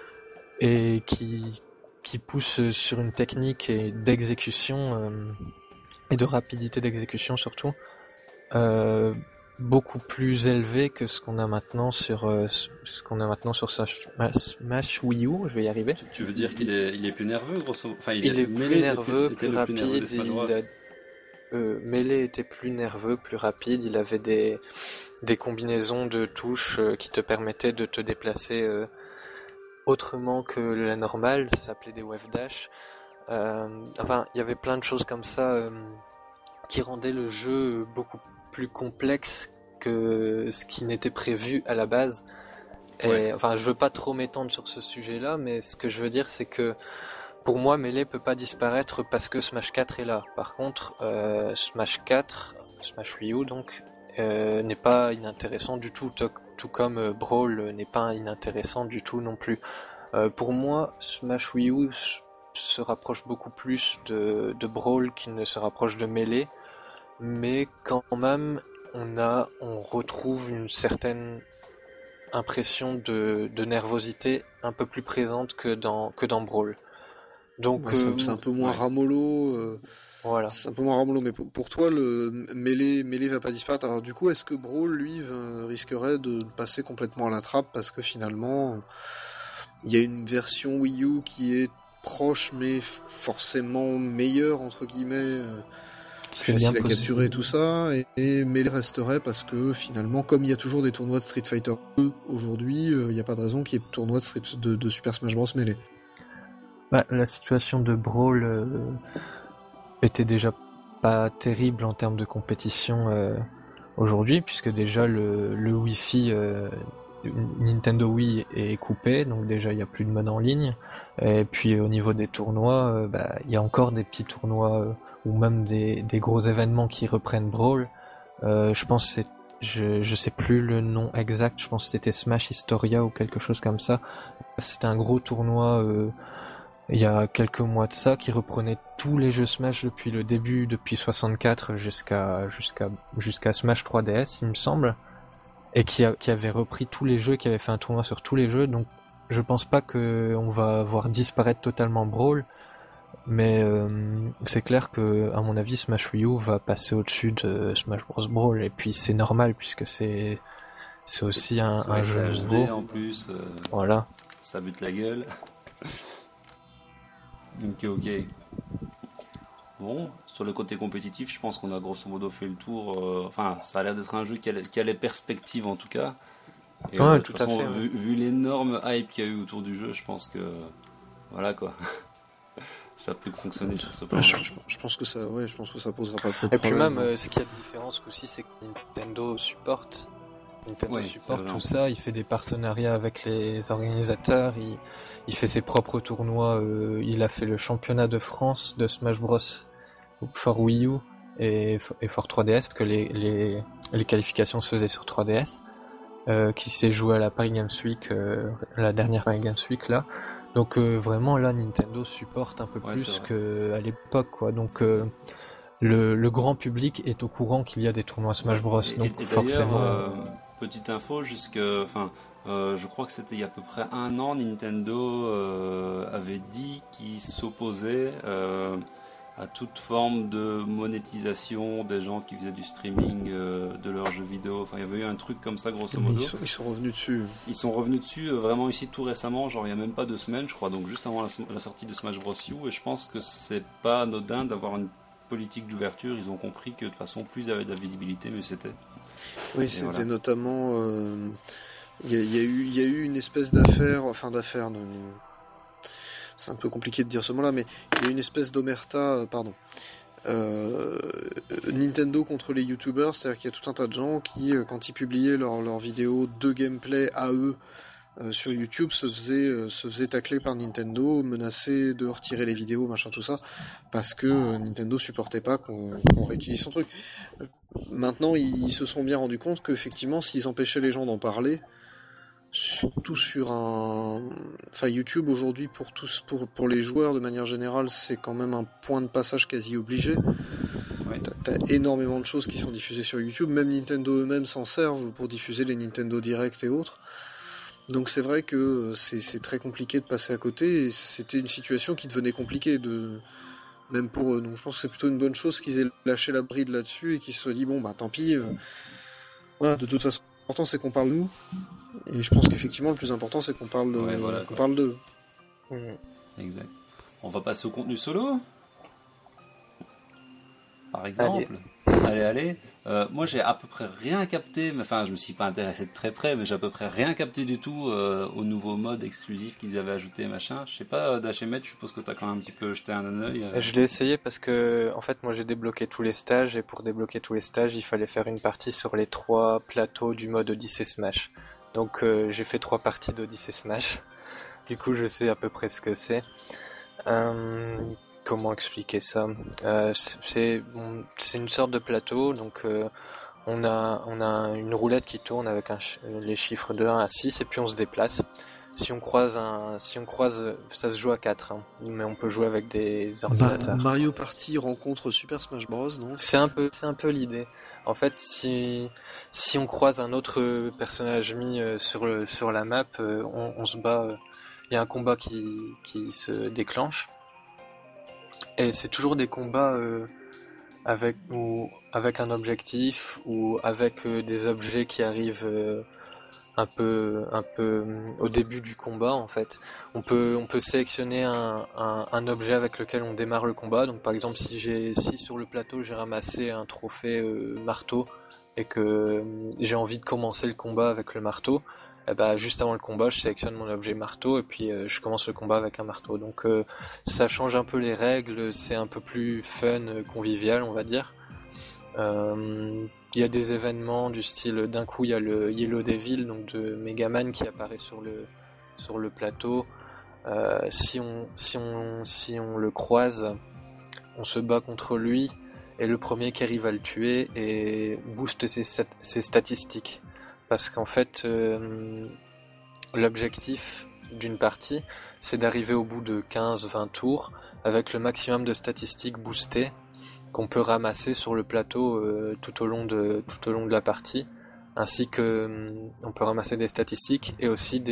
et qui, qui pousse sur une technique et d'exécution, euh, et de rapidité d'exécution surtout, euh, beaucoup plus élevée que ce qu'on a maintenant sur euh, ce qu'on a maintenant sur Smash, Smash Wii U. Je vais y arriver. Tu, tu veux dire qu'il est, il est plus nerveux, grosso modo. Enfin, il, Il est Melee plus était nerveux, était plus le rapide. nerveux des Smash Bros. Il a... euh, Melee était plus nerveux, plus rapide. Il avait des des combinaisons de touches euh, qui te permettaient de te déplacer euh, autrement que la normale. Ça s'appelait des wave dash. Euh, enfin, il y avait plein de choses comme ça euh, qui rendaient le jeu beaucoup plus complexe que ce qui n'était prévu à la base. Et Ouais. enfin, je veux pas trop m'étendre sur ce sujet-là, mais ce que je veux dire, c'est que pour moi, Melee peut pas disparaître parce que Smash quatre est là. Par contre, euh, Smash quatre, Smash Wii U donc, euh, n'est pas inintéressant du tout, tout, tout comme euh, Brawl n'est pas inintéressant du tout non plus. Euh, pour moi, Smash Wii U s- se rapproche beaucoup plus de, de Brawl qu'il ne se rapproche de Melee, mais quand même, on a, on retrouve une certaine impression de, de nervosité un peu plus présente que dans, que dans Brawl. Donc, Ouais, c'est, euh, c'est un peu moins ouais. ramollo. euh, voilà. C'est un peu moins ramollo, mais pour, pour toi, le Melee, Melee va pas disparaître. Alors du coup, est-ce que Brawl, lui, euh, risquerait de passer complètement à la trappe parce que finalement, il y a une version Wii U qui est proche, mais f- forcément meilleure entre guillemets, euh, C'est facile bien à capturer et tout ça, et, et Melee resterait parce que finalement, comme il y a toujours des tournois de Street Fighter deux aujourd'hui, euh, il n'y a pas de raison qu'il y ait de tournois de, Street, de, de Super Smash Bros Melee. Bah, la situation de Brawl euh, était déjà pas terrible en termes de compétition euh, aujourd'hui, puisque déjà le, le Wi-Fi euh, Nintendo Wii est coupé, donc déjà il n'y a plus de mode en ligne. Et puis au niveau des tournois, euh, bah, il y a encore des petits tournois euh, ou même des, des gros événements qui reprennent Brawl. Euh, je pense que c'est je, je sais plus le nom exact, je pense que c'était Smash Historia ou quelque chose comme ça. C'était un gros tournoi euh, il y a quelques mois de ça, qui reprenait tous les jeux Smash depuis le début, depuis soixante-quatre jusqu'à jusqu'à jusqu'à Smash trois D S, il me semble, et qui, a, qui avait repris tous les jeux, qui avait fait un tournoi sur tous les jeux. Donc je pense pas que on va voir disparaître totalement Brawl, mais euh, c'est clair que, à mon avis, Smash Wii U va passer au-dessus de Smash Bros Brawl, et puis c'est normal puisque c'est c'est aussi c'est, un, c'est un jeu H D nouveau. en plus, euh, Voilà. ça bute la gueule. Ok, ok. Bon, sur le côté compétitif, je pense qu'on a grosso modo fait le tour. euh, Enfin, ça a l'air d'être un jeu qui a, qui a les perspectives en tout cas. Et Ouais, euh, de tout toute à façon, fait, ouais. vu, vu l'énorme hype qu'il y a eu autour du jeu, je pense que voilà quoi, ça peut fonctionner sur ce plan. Ouais, je, je- je pense que ça, ouais, je pense que ça posera pas trop de Et puis problème. même, euh, ce qu'il y a de différent aussi, c'est que Nintendo supporte, Nintendo Oui, supporte c'est vrai, en tout plus. ça, il fait des partenariats avec les organisateurs, il, il fait ses propres tournois, euh, il a fait le championnat de France de Smash Bros for Wii U et, et for trois D S, parce que les, les, les qualifications se faisaient sur trois D S, euh, qui s'est joué à la Paris Games Week, euh, la dernière Paris Games Week là. Donc euh, vraiment là, Nintendo supporte un peu Ouais, c'est plus vrai. qu'à l'époque, quoi. Donc euh, le, le grand public est au courant qu'il y a des tournois Smash Bros. Et, Donc et- et d'ailleurs, forcément, euh, petite info, jusque, enfin, euh, je crois que c'était il y a à peu près un an, Nintendo euh, avait dit qu'il s'opposait euh, à toute forme de monétisation des gens qui faisaient du streaming euh, de leurs jeux vidéo. Enfin, il y avait eu un truc comme ça, grosso Mais ils modo. sont, ils sont revenus dessus. Ils sont revenus dessus euh, vraiment ici tout récemment, genre il y a même pas deux semaines, je crois, donc juste avant la, la sortie de Smash Bros U. Et je pense que c'est pas anodin d'avoir une politique d'ouverture. Ils ont compris que de toute façon, plus il y avait de la visibilité, mieux c'était. Oui, Et c'était voilà. notamment. euh, Il y, a, il y a eu, il y a eu une espèce d'affaire, enfin d'affaire, de- c'est un peu compliqué de dire ce mot-là, mais il y a eu une espèce d'omerta, euh, pardon. Euh, Nintendo contre les YouTubers, c'est-à-dire qu'il y a tout un tas de gens qui, euh, quand ils publiaient leurs leurs vidéos de gameplay à eux euh, sur YouTube, se faisaient, euh, se faisaient tacler par Nintendo, menacer de retirer les vidéos, machin tout ça, parce que euh, Nintendo supportait pas qu'on qu'on réutilise son truc. Maintenant, ils, ils se sont bien rendus compte qu'effectivement, s'ils empêchaient les gens d'en parler, surtout sur un, enfin YouTube aujourd'hui pour tous, pour pour les joueurs de manière générale, c'est quand même un point de passage quasi obligé. Ouais. T'as, t'as énormément de choses qui sont diffusées sur YouTube, même Nintendo eux-mêmes s'en servent pour diffuser les Nintendo Direct et autres. Donc c'est vrai que c'est c'est très compliqué de passer à côté, et c'était une situation qui devenait compliquée de même pour eux. Donc je pense que c'est plutôt une bonne chose qu'ils aient lâché la bride là-dessus et qu'ils se soient dit bon bah tant pis. euh, Voilà, de toute façon, l'important c'est qu'on parle nous. Et je pense qu'effectivement le plus important c'est qu'on parle de, Ouais, voilà, qu'on quoi. parle d'eux. Exact. On va passer au contenu solo, par exemple. Allez, allez. Euh, moi, j'ai à peu près rien capté, mais enfin, je me suis pas intéressé de très près, mais j'ai à peu près rien capté du tout euh, au nouveau mode exclusif qu'ils avaient ajouté, machin. Je sais pas, euh, Dachemet, je suppose que t'as quand même un petit peu jeté un œil. euh. je l'ai essayé parce que, en fait, moi j'ai débloqué tous les stages, et pour débloquer tous les stages, il fallait faire une partie sur les trois plateaux du mode Odyssey Smash. Donc euh, j'ai fait trois parties d'Odyssey Smash. Du coup, je sais à peu près ce que c'est. Euh, comment expliquer ça? Euh, c'est c'est bon, c'est une sorte de plateau, donc euh, on a on a une roulette qui tourne avec un ch- les chiffres de un à six, et puis on se déplace. Si on croise un si on croise ça se joue à quatre, hein, mais on peut jouer avec des Ma- ordinateurs. Mario Party rencontre Super Smash Bros, non? C'est un peu c'est un peu l'idée. En fait, si si on croise un autre personnage mis euh, sur le sur la map, euh, on, on se bat. euh, Il y a un combat qui qui se déclenche. Et c'est toujours des combats euh, avec ou avec un objectif, ou avec euh, des objets qui arrivent euh, un peu un peu euh, au début du combat en fait. On peut on peut sélectionner un, un, un objet avec lequel on démarre le combat. Donc par exemple, si j'ai si sur le plateau j'ai ramassé un trophée euh, marteau, et que euh, j'ai envie de commencer le combat avec le marteau, eh ben, juste avant le combat, je sélectionne mon objet marteau, et puis euh, je commence le combat avec un marteau. Donc euh, ça change un peu les règles, c'est un peu plus fun, euh, convivial, on va dire. Euh, Il y a des événements du style, d'un coup il y a le Yellow Devil, donc de Megaman, qui apparaît sur le sur le plateau. Euh, si on si on si on le croise, on se bat contre lui, et le premier qui arrive à le tuer et booste ses, stat- ses statistiques. Parce qu'en fait, euh, l'objectif d'une partie, c'est d'arriver au bout de quinze vingt tours avec le maximum de statistiques boostées qu'on peut ramasser sur le plateau euh, tout au long de tout au long de la partie, ainsi que euh, on peut ramasser des statistiques et aussi des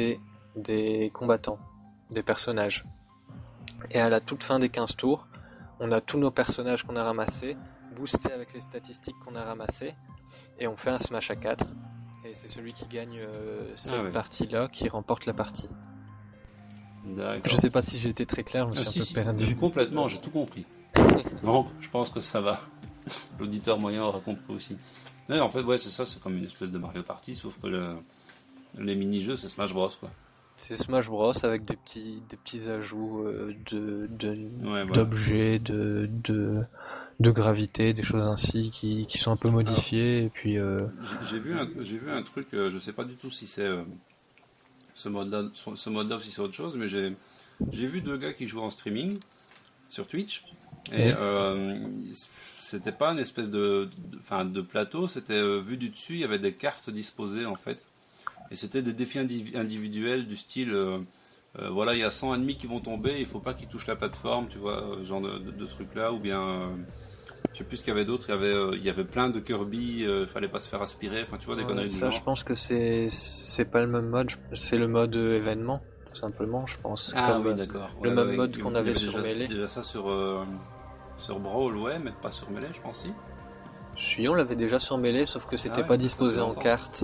des combattants, des personnages. Et à la toute fin des quinze tours, on a tous nos personnages qu'on a ramassés, boostés avec les statistiques qu'on a ramassées, et on fait un smash à quatre. Et c'est celui qui gagne euh, cette Ah ouais. partie-là qui remporte la partie. D'accord. Je sais pas si j'ai été très clair, je me Ah, suis si, un peu si, perdu. complètement, j'ai tout compris. Donc, je pense que ça va. L'auditeur moyen aura compris aussi. Mais en fait, ouais, c'est ça, c'est comme une espèce de Mario Party, sauf que le, les mini-jeux, c'est Smash Bros, quoi. C'est Smash Bros avec des petits, des petits ajouts euh, de, de, Ouais, voilà. d'objets, de, de, de gravité, des choses ainsi qui, qui sont un peu modifiées. Et puis, euh, J'ai, j'ai vu un, j'ai vu un truc, euh, je sais pas du tout si c'est euh, ce mode-là, ce, ce mode-là ou si c'est autre chose, mais j'ai, j'ai vu deux gars qui jouent en streaming sur Twitch, et Ouais. euh, c'était pas une espèce de, de, enfin, de plateau, c'était euh, vu du dessus, il y avait des cartes disposées en fait, et c'était des défis indiv- individuels du style, euh, euh, voilà, il y a cent ennemis qui vont tomber, il faut pas qu'ils touchent la plateforme, tu vois, euh, genre de, de, de trucs là, ou bien, euh, je sais plus ce qu'il y avait d'autre, il y avait, euh, il y avait plein de Kirby, euh, fallait pas se faire aspirer, enfin tu vois, des ouais, conneries du ça, je genre. pense que c'est, c'est pas le même mode, c'est le mode euh, événement, tout simplement, je pense. Ah Comme, oui, euh, d'accord. le Ouais, même ouais, mode il- qu'on il y avait avait sur déjà, Melee. déjà ça sur, euh, sur Brawl, ouais, mais pas sur Melee, je pense, si. Si, on l'avait déjà sur Melee, sauf que c'était Ah ouais, pas ça disposé fait en longtemps. carte.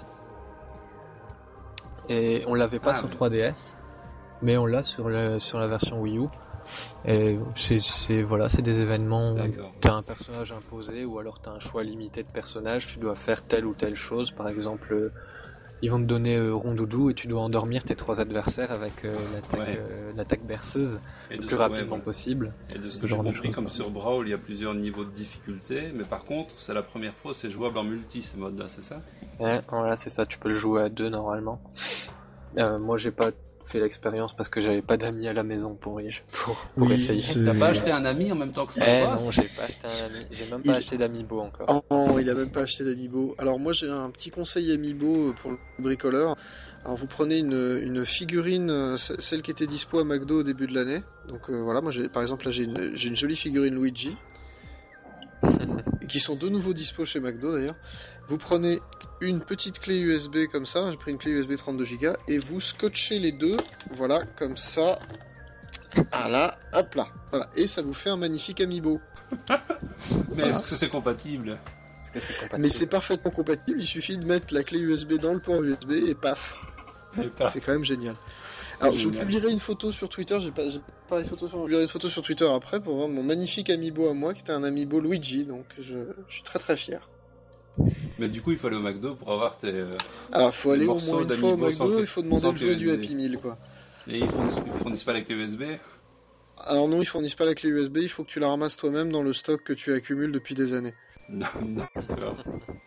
Et on l'avait pas Ah, sur mais- trois D S, mais on l'a sur, le, sur la version Wii U. Et c'est, c'est, voilà, c'est des événements où D'accord. t'as un personnage imposé ou alors t'as un choix limité de personnages, tu dois faire telle ou telle chose. Par exemple, euh, ils vont te donner euh, Rondoudou et tu dois endormir tes trois adversaires avec euh, l'attaque, Ouais. euh, l'attaque berceuse Et le de plus ce- ouais, rapidement voilà. possible. Et de ce Ce que j'ai genre de compris, choses, comme quoi. sur Brawl, il y a plusieurs niveaux de difficulté, mais par contre, c'est la première fois, c'est jouable en multi, ces modes-là, c'est ça? Ouais, voilà, c'est ça, tu peux le jouer à deux normalement. Euh, moi j'ai pas fait l'expérience parce que j'avais pas d'amis à la maison pour, y- pour, pour Oui, essayer. c'est- T'as pas acheté un ami en même temps que Eh Smash Bros? non, j'ai pas acheté un ami, j'ai même pas Il- acheté d'amiibo encore. Oh, il a même pas acheté d'amiibo. Alors moi j'ai un petit conseil amiibo pour le bricoleur. Alors vous prenez une, une figurine, euh, c- celle qui était dispo à McDo au début de l'année. Donc euh, voilà, moi j'ai, par exemple là j'ai une, j'ai une jolie figurine Luigi, qui sont de nouveau dispo chez McDo d'ailleurs. Vous prenez une petite clé U S B comme ça, j'ai pris une clé U S B trente-deux giga, et vous scotchez les deux, voilà, comme ça. Ah là, hop là, voilà, et ça vous fait un magnifique amiibo. Mais est-ce que c'est compatible? Est-ce que c'est compatible? Mais c'est parfaitement compatible, il suffit de mettre la clé U S B dans le port U S B et paf, Et pas- c'est quand même génial. c'est Alors je génial. publierai une photo sur Twitter, j'ai pas, j'ai pas les photos sur, je publierai une photo sur Twitter après pour voir mon magnifique amiibo à moi qui était un amiibo Luigi, donc je, je suis très très fier. Mais du coup, il faut aller au McDo pour avoir tes... euh, Alors faut Des aller au morceaux moins une fois au d'amiibo sans McDo, clé- il faut demander sans le clé jouet du U S B. Happy Meal quoi. Et ils fournissent, ils fournissent pas la clé U S B? Alors non, ils fournissent pas la clé U S B, il faut que tu la ramasses toi-même dans le stock que tu accumules depuis des années. Non, d'accord.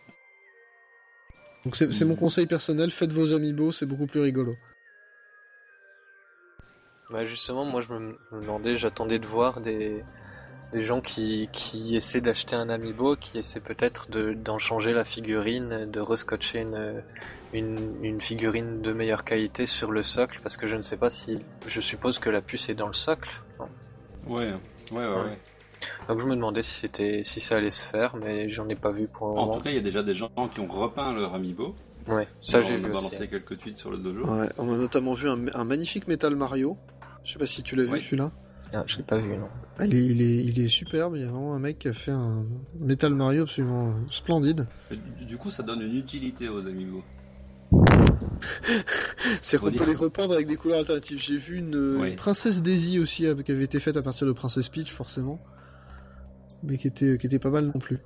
Donc c'est c'est mon conseil personnel, faites vos amiibo, c'est beaucoup plus rigolo. Bah justement, moi je me, je me demandais, j'attendais de voir des, des gens qui, qui essaient d'acheter un amiibo, qui essaient peut-être de, d'en changer la figurine, de rescotcher une, une, une figurine de meilleure qualité sur le socle, parce que je ne sais pas si, je suppose que la puce est dans le socle. Non. Ouais, ouais, ouais, ouais. Donc je me demandais si c'était, si ça allait se faire, mais j'en ai pas vu pour le En moment. tout cas, il y a déjà des gens qui ont repeint leur amiibo. Ouais, ça On j'ai a vu balancé aussi. quelques tweets sur le dojo. Ouais, on a notamment vu un, un magnifique Metal Mario. Je sais pas si tu l'as vu Oui. celui-là. Ah, je l'ai pas vu, non. Ah, il, est, il, est, il est superbe, il y a vraiment un mec qui a fait un Metal Mario absolument euh, splendide. Et Du, du coup, ça donne une utilité aux amiibo. C'est Faut qu'on peut dire. les repeindre avec des couleurs alternatives. J'ai vu une, euh, Oui. une Princesse Daisy aussi euh, qui avait été faite à partir de Princess Peach forcément. Mais qui était, qui était pas mal non plus.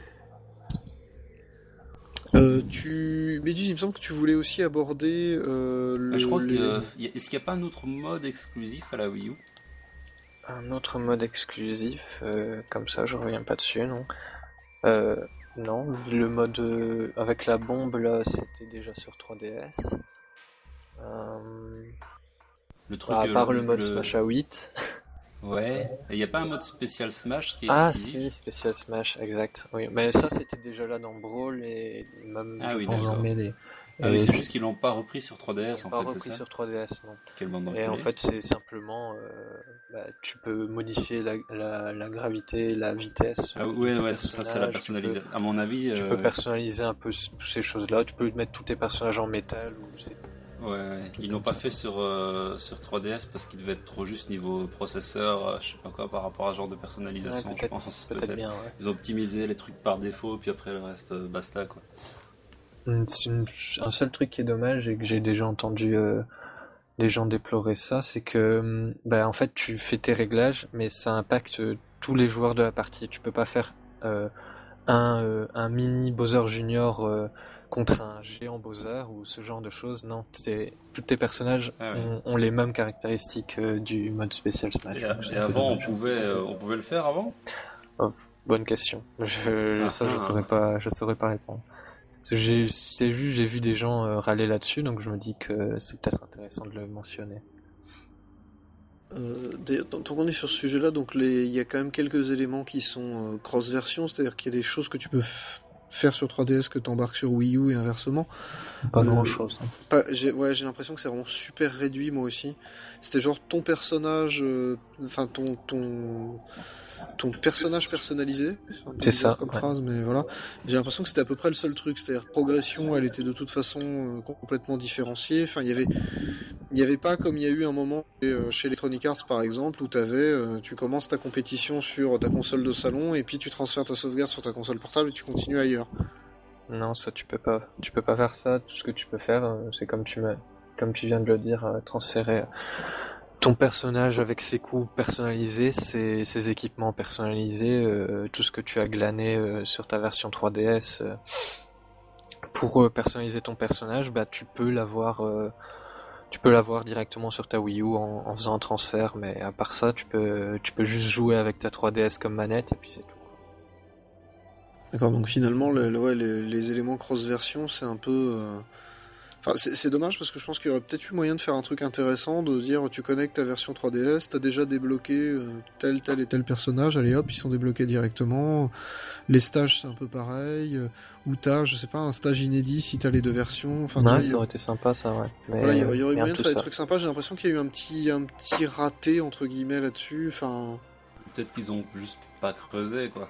Euh, tu... Méduse, il me semble que tu voulais aussi aborder euh, le... Ah, je crois que, les- euh, y a- est-ce qu'il n'y a pas un autre mode exclusif à la Wii U? Un autre mode exclusif, euh, comme ça je reviens pas dessus, non. Euh, non, le mode euh, avec la bombe là, c'était déjà sur trois D S. Euh, Le truc, à euh, part le mode Smash à huit. Ouais. Et il n'y a pas un mode spécial Smash qui est Ah exclusif? si, Special Smash, exact. Oui, mais ça c'était déjà là dans Brawl et même Ah je oui, pense d'accord. dans Melee. Ah oui, Et c'est juste qu'ils l'ont pas repris sur trois D S en pas fait, repris c'est ça? sur trois D S, non. Quelle bande Et en d'enculés. fait, c'est simplement, euh, bah, tu peux modifier la, la, la gravité, la vitesse. Ah de ouais, tes ouais, c'est ça, c'est la personnages. Tu peux- personnalisation. À mon avis, Tu euh, peux personnaliser un peu c- toutes ces choses-là. Tu peux mettre tous tes personnages en métal ou c'est Ouais, ouais. Ils l'ont pas fait sur, euh, sur trois D S parce qu'il devait être trop juste niveau processeur, euh, je sais pas quoi, par rapport à ce genre de personnalisation, Ouais, je peut-être, pense. peut-être Peut-être. bien, ouais. Ils ont optimisé les trucs par défaut, puis après le reste, euh, basta, quoi. Hum, c'est une- Un seul truc qui est dommage et que j'ai déjà entendu euh, des gens déplorer ça, c'est que hum, bah, en fait tu fais tes réglages, mais ça impacte euh, tous les joueurs de la partie. Tu peux pas faire euh, un, euh, un mini Bowser Junior euh, contre un géant Bowser ou ce genre de choses. Non, c'est, tous tes personnages Ah ouais. ont, ont les mêmes caractéristiques euh, du mode spécial Smash. Et, Donc, c'est et un peu avant, on dommage. pouvait, euh, on pouvait le faire avant? Bonne question. Je, Ah, ça, je ah. saurais pas, je saurais pas répondre. Parce que J'ai, c'est vu, j'ai vu des gens euh, râler là-dessus, donc je me dis que c'est peut-être intéressant de le mentionner. Euh, d'ailleurs, tant tant qu'on est sur ce sujet-là, donc les... il y a quand même quelques éléments qui sont euh, cross-version, c'est-à-dire qu'il y a des choses que tu peux f- faire sur trois D S que tu embarques sur Wii U et inversement. Pas Euh, grand-chose. hein. Pas, j'ai, ouais, j'ai l'impression que c'est vraiment super réduit, moi aussi. C'était genre ton personnage, euh, enfin ton ton ton personnage personnalisé. un peu C'est bizarre ça, comme ouais. phrase, mais voilà. J'ai l'impression que c'était à peu près le seul truc, c'est-à-dire progression, elle était de toute façon euh, complètement différenciée. Enfin, il y avait il y avait pas comme il y a eu un moment chez, euh, chez Electronic Arts par exemple où t'avais, euh, tu commences ta compétition sur ta console de salon et puis tu transfères ta sauvegarde sur ta console portable et tu continues ailleurs. Non, ça tu peux pas. Tu peux pas faire ça. Tout ce que tu peux faire, euh, c'est comme tu me, comme tu viens de le dire, euh, transférer ton personnage avec ses coups personnalisés, ses, ses équipements personnalisés, euh, tout ce que tu as glané euh, sur ta version trois D S euh, pour euh, personnaliser ton personnage, bah tu peux l'avoir, euh, tu peux l'avoir directement sur ta Wii U en, en faisant un transfert. Mais à part ça, tu peux, tu peux juste jouer avec ta trois D S comme manette et puis c'est tout. D'accord, donc finalement, le, le- ouais, les, les éléments cross-version, c'est un peu... euh, Enfin, c'est, c'est dommage parce que je pense qu'il y aurait peut-être eu moyen de faire un truc intéressant, de dire tu connectes ta version trois D S, t'as déjà débloqué euh, tel, tel et tel personnage, allez hop, ils sont débloqués directement. Les stages, c'est un peu pareil. euh, Ou t'as, je sais pas, un stage inédit si t'as les deux versions. Enfin, tu vois, Ouais, il y ça a- aurait été sympa, ça, ouais. Mais voilà, il y aurait, il y aurait rien moyen de tout faire des ça. trucs sympas. J'ai l'impression qu'il y a eu un petit, un petit raté, entre guillemets, là-dessus. Enfin... Peut-être qu'ils ont juste pas creusé, quoi.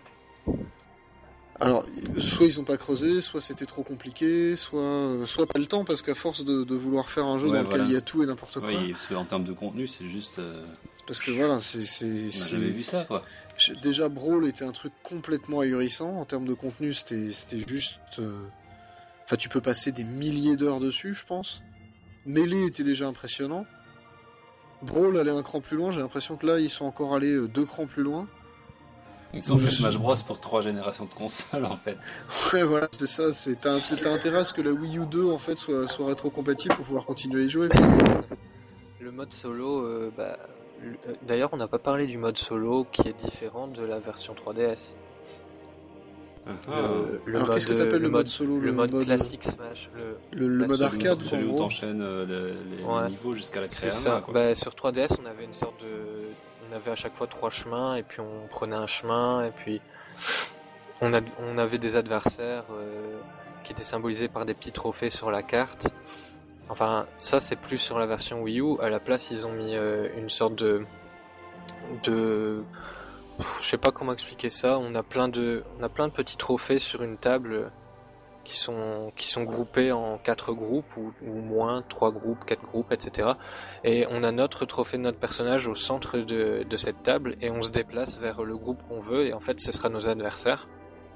Alors, soit ils ont pas creusé, soit c'était trop compliqué, soit, euh, soit pas le temps, parce qu'à force de, de vouloir faire un jeu Ouais, dans lequel voilà. il y a tout et n'importe quoi, Oui, parce qu'en termes de contenu, c'est juste. Euh, c'est parce que voilà, c'est... c'est, on n'a c'est- jamais vu ça, quoi. j'ai- Déjà, Brawl était un truc complètement ahurissant, en termes de contenu, c'était, c'était juste... euh, Enfin, tu peux passer des milliers d'heures dessus, je pense. Melee était déjà impressionnant. Brawl allait un cran plus loin, j'ai l'impression que là, ils sont encore allés euh, deux crans plus loin. Ils ont fait Ouais. Smash Bros pour trois générations de consoles, en fait. Ouais, voilà, c'est ça, c'est... T'as, t'as intérêt à ce que la Wii U deux, en fait, soit, soit rétro-compatible pour pouvoir continuer à y jouer. Le mode solo, euh, bah, le- euh, d'ailleurs, on n'a pas parlé du mode solo qui est différent de la version trois D S. Ah, Le, le Alors, mode, qu'est-ce que t'appelles le le mode solo, Le le mode mode- classique Smash. Le, Le, le mode Celui- arcade, celui en où gros. t'enchaînes euh, les, les Ouais. niveaux jusqu'à la c'est créana, ça. quoi. Bah, sur trois D S, on avait une sorte de, on avait à chaque fois trois chemins et puis on prenait un chemin et puis on, a, on avait des adversaires euh, qui étaient symbolisés par des petits trophées sur la carte. Enfin, ça c'est plus sur la version Wii U. À la place, ils ont mis euh, une sorte de, de, Pff, je sais pas comment expliquer ça. On a plein de, on a plein de petits trophées sur une table qui sont, qui sont groupés en quatre groupes ou, ou moins, trois groupes, quatre groupes, et cetera. Et on a notre trophée de notre personnage au centre de, de cette table et on se déplace vers le groupe qu'on veut et en fait ce sera nos adversaires.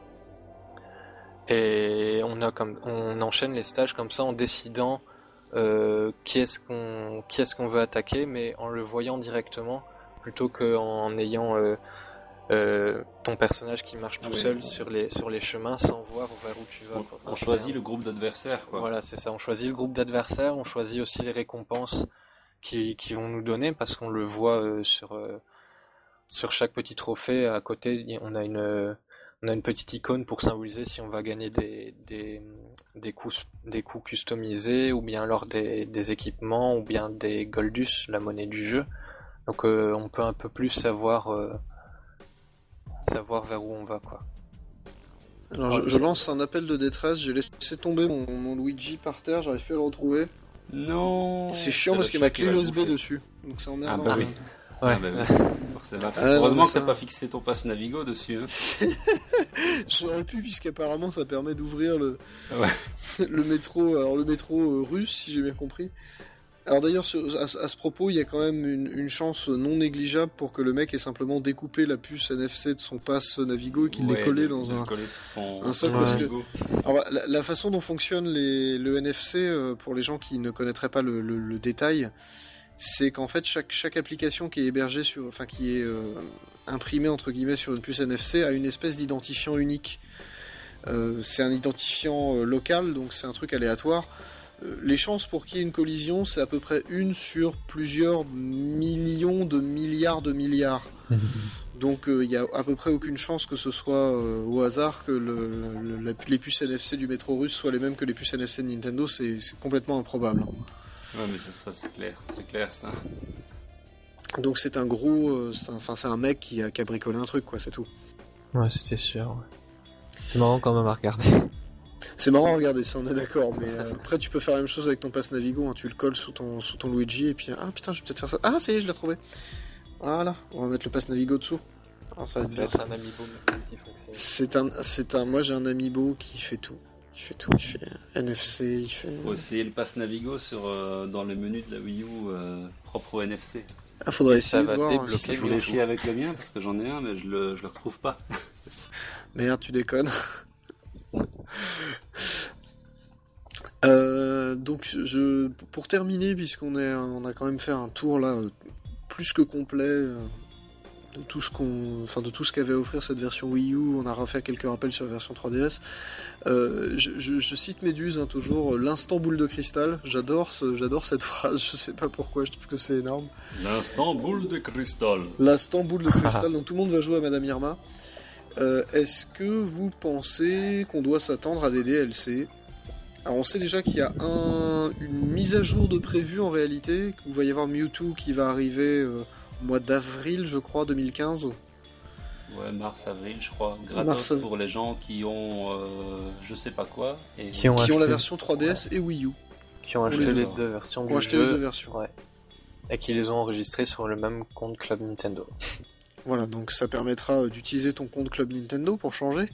Et on a comme, on enchaîne les stages comme ça en décidant euh, qui est-ce qu'on, qui est-ce qu'on veut attaquer, mais en le voyant directement plutôt qu'en ayant euh, euh, ton personnage qui marche tout Ah oui. seul sur les sur les chemins sans voir vers où tu vas. On, quoi. on choisit le groupe d'adversaires, quoi. Voilà, c'est ça. On choisit le groupe d'adversaires, on choisit aussi les récompenses qui qui vont nous donner parce qu'on le voit euh, sur euh, sur chaque petit trophée. À côté, y- on a une euh, on a une petite icône pour symboliser si on va gagner des des des coups des coups customisés ou bien alors des des équipements ou bien des Goldus, la monnaie du jeu. Donc euh, on peut un peu plus savoir euh, savoir vers où on va, quoi. Alors, je, je lance un appel de détresse, j'ai laissé tomber mon, mon Luigi par terre, j'arrive plus à le retrouver. Non. C'est chiant le parce qu'il y a ma chat qui clé va le U S B bouffer. dessus. Donc c'est Ah emmerdant. bah oui. Ouais. Ah bah oui. Forcément. Ah, non, Heureusement mais que t'as ça- pas fixé ton passe Navigo dessus. Hein. J'aurais pu, puisqu'apparemment ça permet d'ouvrir le, Ouais. le métro, alors le métro euh, russe, si j'ai bien compris. Alors d'ailleurs, sur- à, à ce propos, il y a quand même une, une chance non négligeable pour que le mec ait simplement découpé la puce N F C de son pass Navigo et qu'il l'ait Ouais, collé de- dans de un... le coller sur son, un socle, son parce que- logo. Alors la, la façon dont fonctionne les, le N F C, euh, pour les gens qui ne connaîtraient pas le, le- le détail, c'est qu'en fait chaque, chaque application qui est hébergée sur, enfin qui est euh, imprimée entre guillemets sur une puce N F C a une espèce d'identifiant unique. Euh, c'est un identifiant euh, local, donc c'est un truc aléatoire. Euh, les chances pour qu'il y ait une collision, c'est à peu près une sur plusieurs millions de milliards de milliards. Donc il euh, y a à peu près aucune chance que ce soit euh, au hasard que le, le- la- les puces N F C du métro russe soient les mêmes que les puces N F C de Nintendo, c'est c'est complètement improbable. Ouais, mais ça, ça c'est clair, c'est clair ça. Donc c'est un gros, euh, c'est un- enfin c'est un mec qui a, qui a bricolé un truc quoi, c'est tout. Ouais, c'était sûr. Ouais. C'est marrant quand même à regarder. C'est marrant à regarder ça, on est d'accord, mais euh, après tu peux faire la même chose avec ton pass Navigo, hein, tu le colles sous ton, sous ton Luigi et puis ah putain je vais peut-être faire ça. Ah ça y est je l'ai retrouvé. Voilà, on va mettre le pass Navigo dessous. Alors, ça va être bien. C'est un amiibo multifonction. C'est un, c'est un, moi j'ai un amiibo qui fait tout. Il fait tout, il fait N F C, il fait... Faut essayer le pass Navigo sur, euh, dans le menu de la Wii U euh, propre au N F C. Ah, faudrait Et ça essayer de va voir. débloquer si ça Je joue. voulais essayer avec le mien parce que j'en ai un mais je le, je le retrouve pas. Merde, tu déconnes. Euh, donc je, pour terminer, puisqu'on est, on a quand même fait un tour là euh, plus que complet euh, de tout ce qu'on, enfin de tout ce qu'avait à offrir cette version Wii U, on a refait quelques rappels sur la version trois D S. Euh, je, je, je cite Méduse hein, toujours, euh, l'instant boule de cristal. J'adore, ce, j'adore cette phrase. Je sais pas pourquoi, je trouve que c'est énorme. L'instant boule de cristal. L'instant boule de cristal. Donc tout le monde va jouer à Madame Irma. Euh, est-ce que vous pensez qu'on doit s'attendre à des D L C ? Alors on sait déjà qu'il y a un, une mise à jour de prévu en réalité, il va y avoir Mewtwo qui va arriver euh, au mois d'avril je crois deux mille quinze. Ouais, mars-avril je crois. Gratos Mars- pour les gens qui ont euh, je sais pas quoi. Et... Qui ont Qui ont acheté- la version trois D S et Wii U, Qui ont Pour acheté les les deux. deux versions qui du ont acheté jeu. les deux versions. Ouais. Et qui les ont enregistrés sur le même compte Club Nintendo. Voilà, donc ça permettra euh, d'utiliser ton compte Club Nintendo pour changer.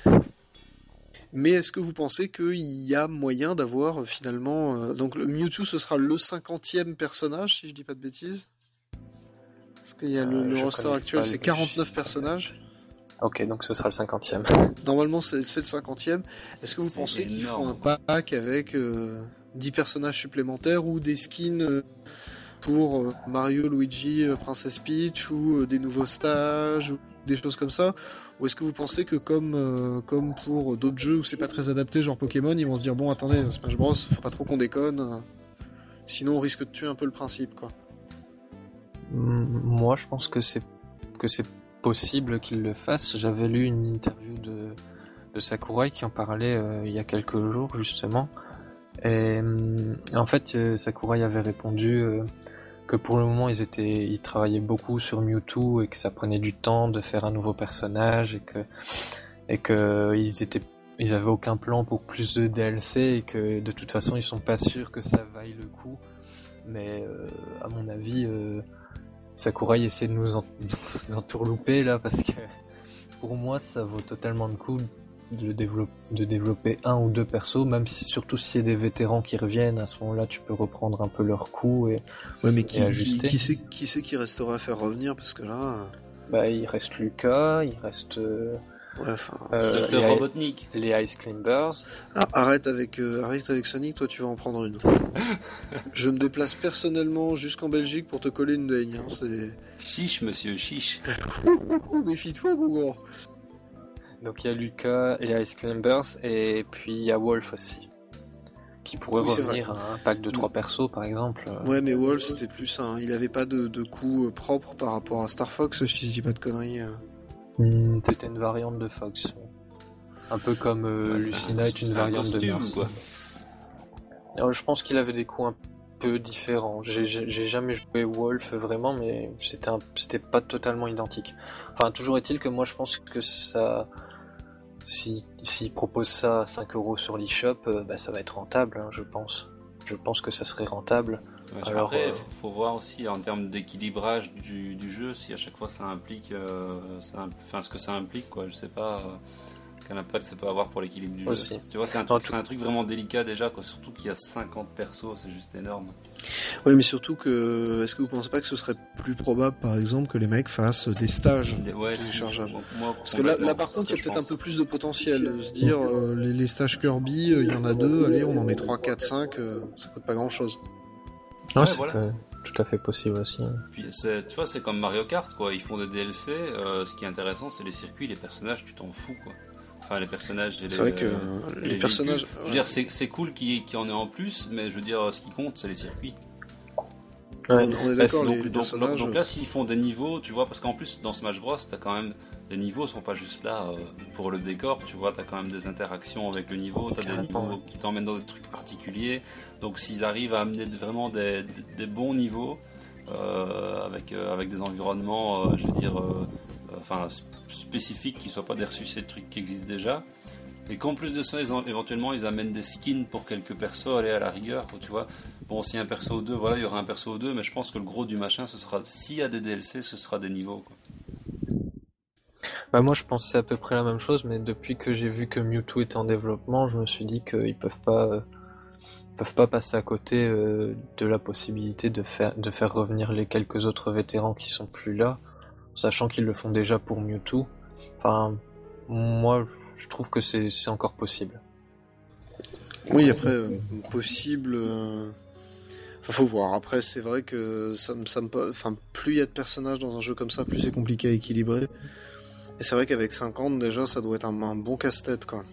Mais est-ce que vous pensez qu'il y a moyen d'avoir euh, finalement... euh, donc le Mewtwo ce sera le cinquantième personnage si je dis pas de bêtises. Parce qu'il y a le, Euh, le je roster connais actuel pas c'est les quarante-neuf chiffres. personnages. Ok, donc ce sera le cinquantième. Normalement c'est c'est le cinquantième. Est-ce que vous C'est pensez qu'ils feront un énorme. pack avec euh, dix personnages supplémentaires ou des skins euh, pour euh, Mario, Luigi, euh, Princess Peach ou euh, des nouveaux stages ou des choses comme ça? Ou est-ce que vous pensez que comme euh, comme pour d'autres jeux où c'est pas très adapté, genre Pokémon, ils vont se dire bon attendez, Smash Bros, faut pas trop qu'on déconne, euh, sinon on risque de tuer un peu le principe quoi. Mm, Moi, je pense que c'est que c'est possible qu'il le fasse. J'avais lu une interview de de Sakurai qui en parlait euh, il y a quelques jours justement. Et hum, en fait, euh, Sakurai avait répondu euh, que pour le moment ils étaient, ils travaillaient beaucoup sur Mewtwo et que ça prenait du temps de faire un nouveau personnage et que et que ils étaient, ils avaient aucun plan pour plus de D L C et que de toute façon ils sont pas sûrs que ça vaille le coup. Mais euh, à mon avis, euh, Sakurai essaie de nous, en... nous entourlouper là parce que pour moi ça vaut totalement le coup de, dévelop... de développer un ou deux persos, même si surtout si c'est des vétérans qui reviennent, à ce moment-là tu peux reprendre un peu leur coup et Ouais mais qui, Et qui, ajuster. qui c'est qui c'est qui restera à faire revenir parce que là euh, bah il reste Lucas, il reste euh, ouais enfin euh, Docteur les, Robotnik. les Ice Climbers. ah, arrête avec euh, arrête avec Sonic, toi tu vas en prendre une. Je me déplace personnellement jusqu'en Belgique pour te coller une daigne, hein, c'est Chiche, monsieur, chiche. oh, méfie-toi mon gros. Donc il y a Lucas et les Ice Climbers et puis il y a Wolf aussi qui pourrait Oui, c'est revenir à un pack de trois persos par exemple. Ouais, mais Wolf c'était plus un. Il avait pas de, de coup euh, propre par rapport à Star Fox, si je dis pas de conneries. euh. Hmm, c'était une variante de Fox. Un peu comme euh, Ouais, c'est Lucina un- est une c'est un variante de costume, Mars. quoi. Alors, je pense qu'il avait des coups un peu différents. J'ai j'ai- j'ai jamais joué Wolf vraiment, mais c'était un- c'était pas totalement identique. Enfin, toujours est-il que moi je pense que ça, si s'ils proposent ça à cinq euros sur l'eShop, euh, bah, ça va être rentable, hein, je pense. Je pense que ça serait rentable. Ouais, Alors, après, euh, faut, faut voir aussi en termes d'équilibrage du, du jeu, si à chaque fois ça implique, euh, ça, impl- enfin ce que ça implique, quoi. Je sais pas. euh, quel impact ça peut avoir pour l'équilibre du Aussi. jeu. Tu vois, c'est un, truc, c'est un truc vraiment délicat déjà, quoi. Surtout qu'il y a cinquante persos, c'est juste énorme. Oui, mais surtout que, est-ce que vous pensez pas que ce serait plus probable, par exemple, que les mecs fassent des stages Des- ouais, téléchargeables? si, moi, Parce que là, là par contre, il y a peut-être un peu plus de potentiel. euh, Se dire, euh, les, les stages Kirby, euh, il y en a deux, allez, on en met trois, quatre, cinq, euh, ça coûte pas grand-chose. Non, Ouais, c'est voilà. que- tout à fait possible aussi. Puis c'est, tu vois, c'est comme Mario Kart, quoi. Ils font des D L C. euh, ce qui est intéressant, c'est les circuits, les personnages, tu t'en fous, quoi. Enfin, les personnages, les, C'est vrai que euh, euh, les, les personnages... véhicules. Je veux dire, c'est, c'est cool qu'il y, ait- qu'il y en ait en plus, mais je veux dire, ce qui compte, c'est les circuits. Ouais. On, on est d'accord, donc, les, les donc, personnages... donc, donc là, s'ils font des niveaux, tu vois, parce qu'en plus, dans Smash Bros, t'as quand même. Les niveaux sont pas juste là euh, pour le décor, tu vois, t'as quand même des interactions avec le niveau, t'as des Carrément, niveaux qui t'emmènent dans des trucs particuliers. Donc, s'ils arrivent à amener vraiment des, des, des bons niveaux, euh, avec, euh, avec des environnements, euh, je veux dire, euh, euh, enfin, sp- spécifiques qui soient pas des ressuscités de trucs qui existent déjà. Et qu'en plus de ça, ils ont, éventuellement, ils amènent des skins pour quelques persos, aller à la rigueur, tu vois. Bon, s'il y a un perso ou deux, voilà, il y aura un perso ou deux, mais je pense que le gros du machin, ce sera, s'il y a des D L C, ce sera des niveaux, quoi. Bah moi je pensais à peu près la même chose, mais depuis que j'ai vu que Mewtwo était en développement, je me suis dit qu'ils peuvent pas, euh, peuvent pas passer à côté euh, de la possibilité de faire, de faire revenir les quelques autres vétérans qui sont plus là, sachant qu'ils le font déjà pour Mewtwo. Enfin, moi je trouve que c'est c'est encore possible. Oui, après, euh, possible... euh, Enfin, faut voir. Après, c'est vrai que ça me... Ça me... pa- Enfin, plus il y a de personnages dans un jeu comme ça, plus c'est compliqué à équilibrer. Et c'est vrai qu'avec cinquante, déjà, ça doit être un, un bon casse-tête, quoi.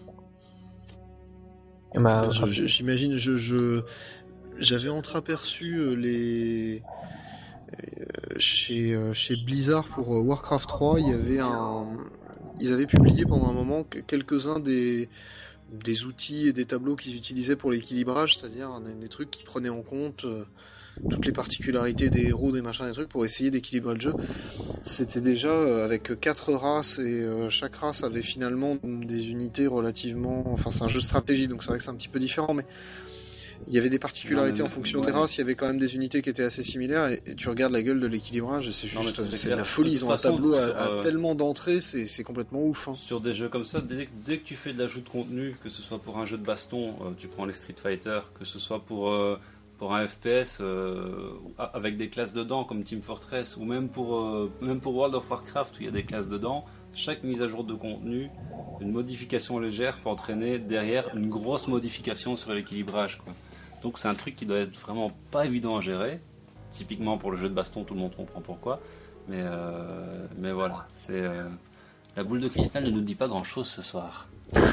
Bah, Enfin, je- je- J'imagine, je, je, j'avais entreaperçu euh, les... euh, Chez, euh, chez Blizzard pour euh, Warcraft trois, il y avait un... Ils avaient publié pendant un moment que- quelques-uns des... des outils et des tableaux qu'ils utilisaient pour l'équilibrage, c'est-à-dire des, des trucs qui prenaient en compte euh, toutes les particularités des héros, des machins, des trucs, pour essayer d'équilibrer le jeu. C'était déjà euh, avec quatre races, et euh, chaque race avait finalement des unités relativement... Enfin, c'est un jeu de stratégie, donc c'est vrai que c'est un petit peu différent, mais il y avait des particularités Non, mais- en fonction ouais. des races, il y avait quand même des unités qui étaient assez similaires, et, et tu regardes la gueule de l'équilibrage, et c'est Non, mais juste... c'est C'est clair. de la folie, De ils toute ont un façon, tableau à, sur, à euh, tellement d'entrées, c'est c'est complètement ouf. Hein. Sur des jeux comme ça, dès, dès que tu fais de l'ajout de contenu, que ce soit pour un jeu de baston, euh, tu prends les Street Fighter, que ce soit pour, euh, pour un F P S euh, avec des classes dedans comme Team Fortress, ou même pour, euh, même pour World of Warcraft où il y a des classes dedans, chaque mise à jour de contenu, une modification légère peut entraîner derrière une grosse modification sur l'équilibrage, quoi. Donc c'est un truc qui doit être vraiment pas évident à gérer. Typiquement pour le jeu de baston, tout le monde comprend pourquoi. Mais, euh, mais voilà, c'est... Euh, la boule de cristal ne nous dit pas grand-chose ce soir.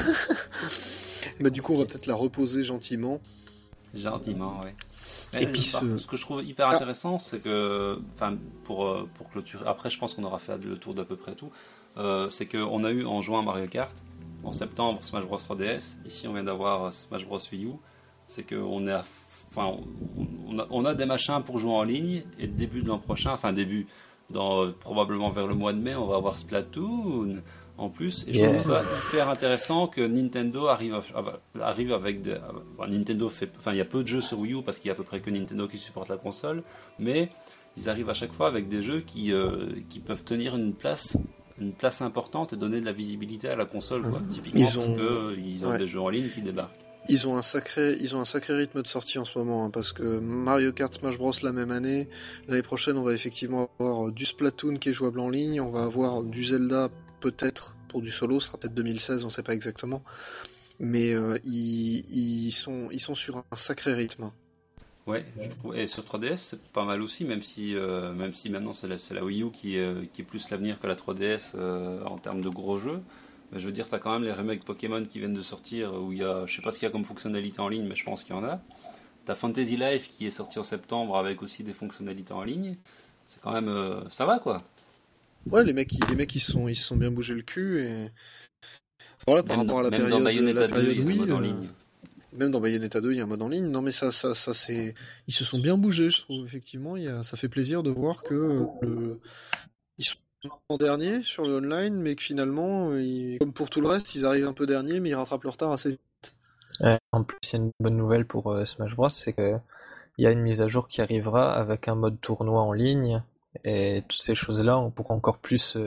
Bah, du coup, on va peut-être la reposer gentiment. Gentiment, oui. Et puis par- ce- ce que je trouve hyper Ah. intéressant, c'est que, enfin, pour, euh, pour clôturer, après je pense qu'on aura fait le tour d'à peu près tout, euh, c'est qu'on a eu en juin Mario Kart, en septembre Smash Bros trois D S, ici on vient d'avoir Smash Bros Wii U, c'est qu'on est à, enfin, on, on a, on a des machins pour jouer en ligne, et début de l'an prochain, enfin début, dans, euh, probablement vers le mois de mai, on va avoir Splatoon en plus, et je Yeah. trouve ça hyper intéressant que Nintendo arrive, à- arrive avec des, enfin, Nintendo fait, enfin il y a peu de jeux sur Wii U parce qu'il y a à peu près que Nintendo qui supporte la console, mais ils arrivent à chaque fois avec des jeux qui, euh, qui peuvent tenir une place, une place importante et donner de la visibilité à la console, quoi. Typiquement Ils parce ont- que ils ont ouais. des jeux en ligne qui débarquent. Ils ont un sacré, ils ont un sacré rythme de sortie en ce moment, hein, parce que Mario Kart, Smash Bros la même année. L'année prochaine, on va effectivement avoir du Splatoon qui est jouable en ligne. On va avoir du Zelda, peut-être pour du solo, ce sera peut-être deux mille seize, on sait pas exactement. Mais euh, ils, ils sont, ils sont sur un sacré rythme. Ouais, je trouve, et sur trois D S c'est pas mal aussi, même si, euh, même si maintenant c'est la, c'est la Wii U qui est, qui est plus l'avenir que la trois D S euh, en termes de gros jeux. Mais je veux dire, t'as quand même les remakes Pokémon qui viennent de sortir, où il y a, je sais pas ce qu'il y a comme fonctionnalité en ligne, mais je pense qu'il y en a. T'as Fantasy Life qui est sorti en septembre avec aussi des fonctionnalités en ligne. C'est quand même, euh, ça va quoi. Ouais, les mecs, ils, les mecs, ils se sont, ils se sont bien bougé le cul, et voilà, par Même, rapport dans, à la même dans période, Bayonetta la deux, période il y a un Wii, mode en euh, ligne. Même dans Bayonetta deux, il y a un mode en ligne. Non, mais ça, ça, ça, c'est, ils se sont bien bougés, je trouve. Effectivement, il y a... ça fait plaisir de voir que euh, le... ils sont en dernier sur le online, mais que finalement, ils... comme pour tout le reste, ils arrivent un peu dernier, mais ils rattrapent leur retard assez vite. Ouais, en plus, il y a une bonne nouvelle pour euh, Smash Bros, c'est que il y a une mise à jour qui arrivera avec un mode tournoi en ligne, et toutes ces choses-là, on pourra encore plus euh,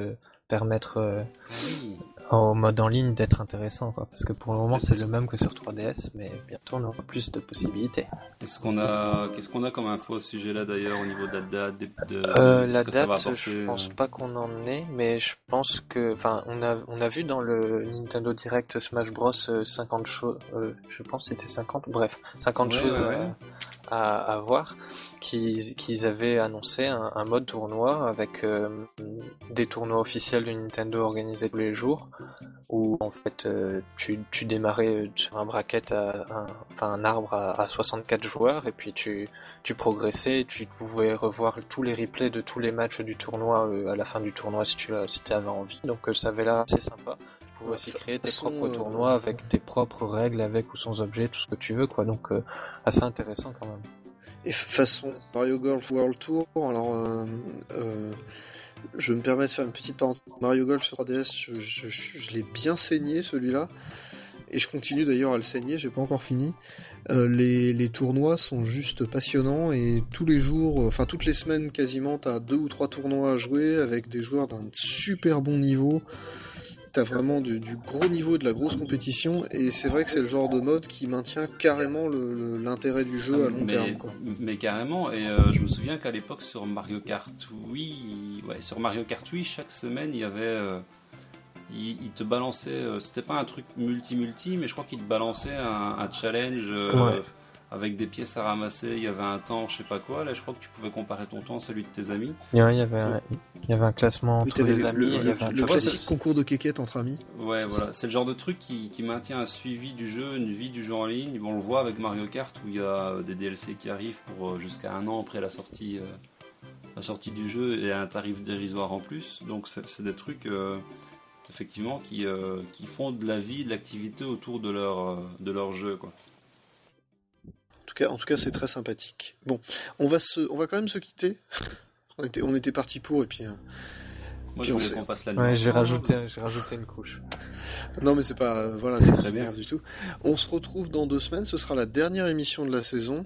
permettre euh, Ah oui. au mode en ligne d'être intéressant, quoi. Parce que pour le moment, Mais c'est c'est- le même que sur trois D S, mais bientôt on aura plus de possibilités. Est-ce qu'on a, qu'est-ce qu'on a comme info à ce sujet-là d'ailleurs au niveau de la date, de, de, Euh, de la ce que ça va date, apporter, je pense euh, pas qu'on en ait, mais je pense que, enfin, on a, on a vu dans le Nintendo Direct Smash Bros euh, cinquante choses, euh, je pense que c'était cinquante, bref, cinquante Ouais, choses ouais, ouais. à, à, à voir, qu'ils, qu'ils avaient annoncé un, un mode tournoi avec euh, des tournois officiels de Nintendo organisés tous les jours, où en fait euh, tu, tu démarrais sur un bracket, à, un, enfin un arbre à, à soixante-quatre joueurs, et puis tu tu progressais, tu pouvais revoir tous les replays de tous les matchs du tournoi euh, à la fin du tournoi si tu si avais envie. Donc euh, ça avait l'air assez sympa. Tu pouvais Ouais, aussi fa- créer tes façon, propres euh, tournois avec tes propres règles, avec ou sans objet, tout ce que tu veux, quoi. Donc euh, assez intéressant quand même. Et f- façon Mario Golf World Tour, alors euh, euh, je me permets de faire une petite parenthèse. Mario Golf sur trois D S, je, je, je- je l'ai bien saigné celui-là, et je continue d'ailleurs à le saigner, j'ai pas encore fini. Euh, les, les tournois sont juste passionnants, et tous les jours, euh, enfin toutes les semaines quasiment, t'as deux ou trois tournois à jouer avec des joueurs d'un super bon niveau. T'as vraiment du, du gros niveau et de la grosse compétition, et c'est vrai que c'est le genre de mode qui maintient carrément le- le- l'intérêt du jeu à long mais, terme, quoi. mais carrément, et euh, je me souviens qu'à l'époque sur Mario Kart Wii, ouais, sur Mario Kart Wii, chaque semaine il y avait, euh, il, il te balançait, euh, c'était pas un truc multi-multi, mais je crois qu'il te balançait un, un challenge euh, Ouais. avec des pièces à ramasser, il y avait un temps, je sais pas quoi, là je crois que tu pouvais comparer ton temps à celui de tes amis. Ouais, il y avait un, il y avait un classement Oui, entre t'avais les le, amis, le- et il y avait un le top classique dix. concours de quéquette entre amis. Ouais, voilà, c'est le genre de truc qui, qui maintient un suivi du jeu, une vie du jeu en ligne. Bon, on le voit avec Mario Kart où il y a des D L C qui arrivent pour euh, jusqu'à un an après la sortie, euh, la sortie du jeu et à un tarif dérisoire en plus. Donc c'est, c'est des trucs euh, effectivement qui, euh, qui font de la vie, de l'activité autour de leur, euh, de leur jeu, quoi. En tout cas, en tout cas, c'est très sympathique. Bon, on va se, on va quand même se quitter. On était, on était parti pour, et puis. euh, Moi Puis je on voulais sait- qu'on passe la nuit. Ouais, j'ai ensemble. rajouté, j'ai rajouté une couche. Non, mais c'est pas, euh, voilà, C'est c'est très pas bien. grave du tout. On se retrouve dans deux semaines. Ce sera la dernière émission de la saison.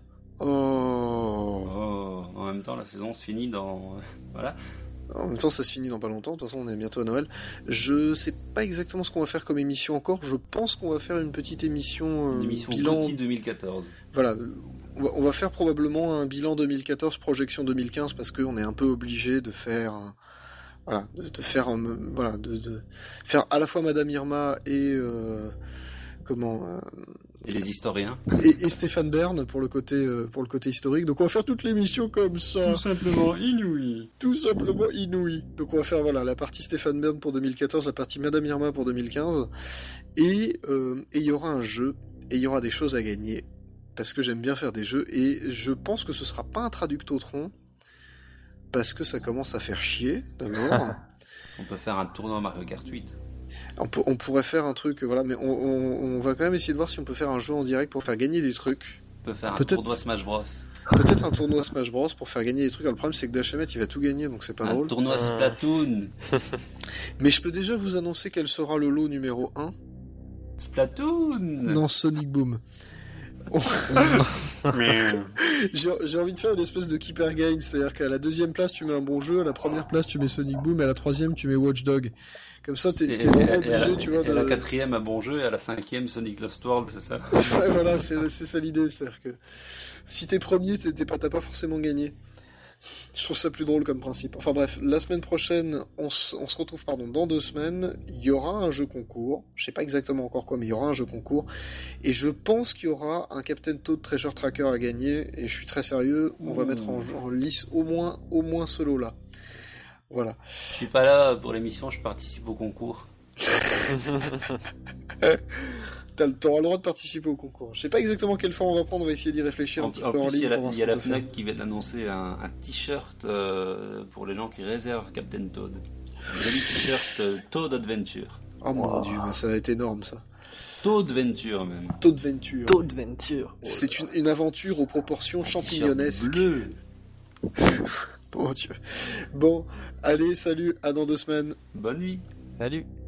Oh. Oh, en même temps la saison se finit dans... Voilà. En même temps, ça se finit dans pas longtemps. De toute façon, on est bientôt à Noël. Je sais pas exactement ce qu'on va faire comme émission encore. Je pense qu'on va faire une petite émission, euh, Une émission bilan. Gauthier deux mille quatorze. Voilà. euh, On va, on va faire probablement un bilan deux mille quatorze, projection deux mille quinze, parce qu'on est un peu obligé de faire, un- voilà, de, de faire, un, voilà, de, de faire à la fois Madame Irma et euh, comment euh, Et les historiens. et, et Stéphane Bern pour le côté euh, pour le côté historique. Donc on va faire toute l'émission comme ça, Tout simplement inouï. tout simplement inouï. Donc on va faire voilà la partie Stéphane Bern pour deux mille quatorze, la partie Madame Irma pour deux mille quinze, et euh, et il y aura un jeu et il y aura des choses à gagner. Parce que j'aime bien faire des jeux, et je pense que ce sera pas un Traductotron, parce que ça commence à faire chier, d'abord. On peut faire un tournoi Mario Kart huit. on, pour- on pourrait faire un truc, voilà, mais on, on- on va quand même essayer de voir si on peut faire un jeu en direct pour faire gagner des trucs. On peut faire un Peut-être- tournoi Smash Bros. Peut-être un tournoi Smash Bros pour faire gagner des trucs. Alors, le problème, c'est que Dachemet, il va tout gagner, donc c'est pas Un drôle. tournoi Splatoon. Mais je peux déjà vous annoncer quel sera le lot numéro un Splatoon. dans Sonic Boom. J'ai j'ai envie de faire une espèce de keeper game, c'est-à-dire qu'à la deuxième place tu mets un bon jeu, à la première place tu mets Sonic Boom, et à la troisième tu mets Watch Dog. Comme ça t'es Et, t'es vraiment et- et à la, obligé, tu vois. et à la de- quatrième, un bon jeu, et à la cinquième, Sonic Lost World, c'est ça? Ouais, voilà, c'est c'est ça l'idée, c'est-à-dire que si t'es premier, t'es t'es pas, t'as pas forcément gagné. Je trouve ça plus drôle comme principe. Enfin bref, la semaine prochaine, on, s- on se retrouve pardon dans deux semaines. Il y aura un jeu concours. Je sais pas exactement encore quoi, mais il y aura un jeu concours. Et je pense qu'il y aura un Captain Toad Treasure Tracker à gagner. Et je suis très sérieux, on va Ouh. mettre en, en lice au moins, au moins ce lot-là. Voilà. Je suis pas là pour l'émission, je participe au concours. T'as le- T'auras le droit de participer au concours. Je sais pas exactement quelle forme on va prendre. On va essayer d'y réfléchir un En, petit en peu en plus, il y ligne a la, pour voir il ce y a qu'on la peut faire. Fnac qui vient d'annoncer un, un t-shirt euh, pour les gens qui réservent Captain Toad. Un joli t-shirt euh, Toad Adventure. Oh mon Wow. dieu, mais ça va être énorme ça. Toad Venture même. Toad Venture. Toad Venture. C'est une, une aventure aux proportions Un t-shirt champignonnesques. bleu. Mon dieu. Bon, allez, salut, à dans deux semaines. Bonne nuit. Salut.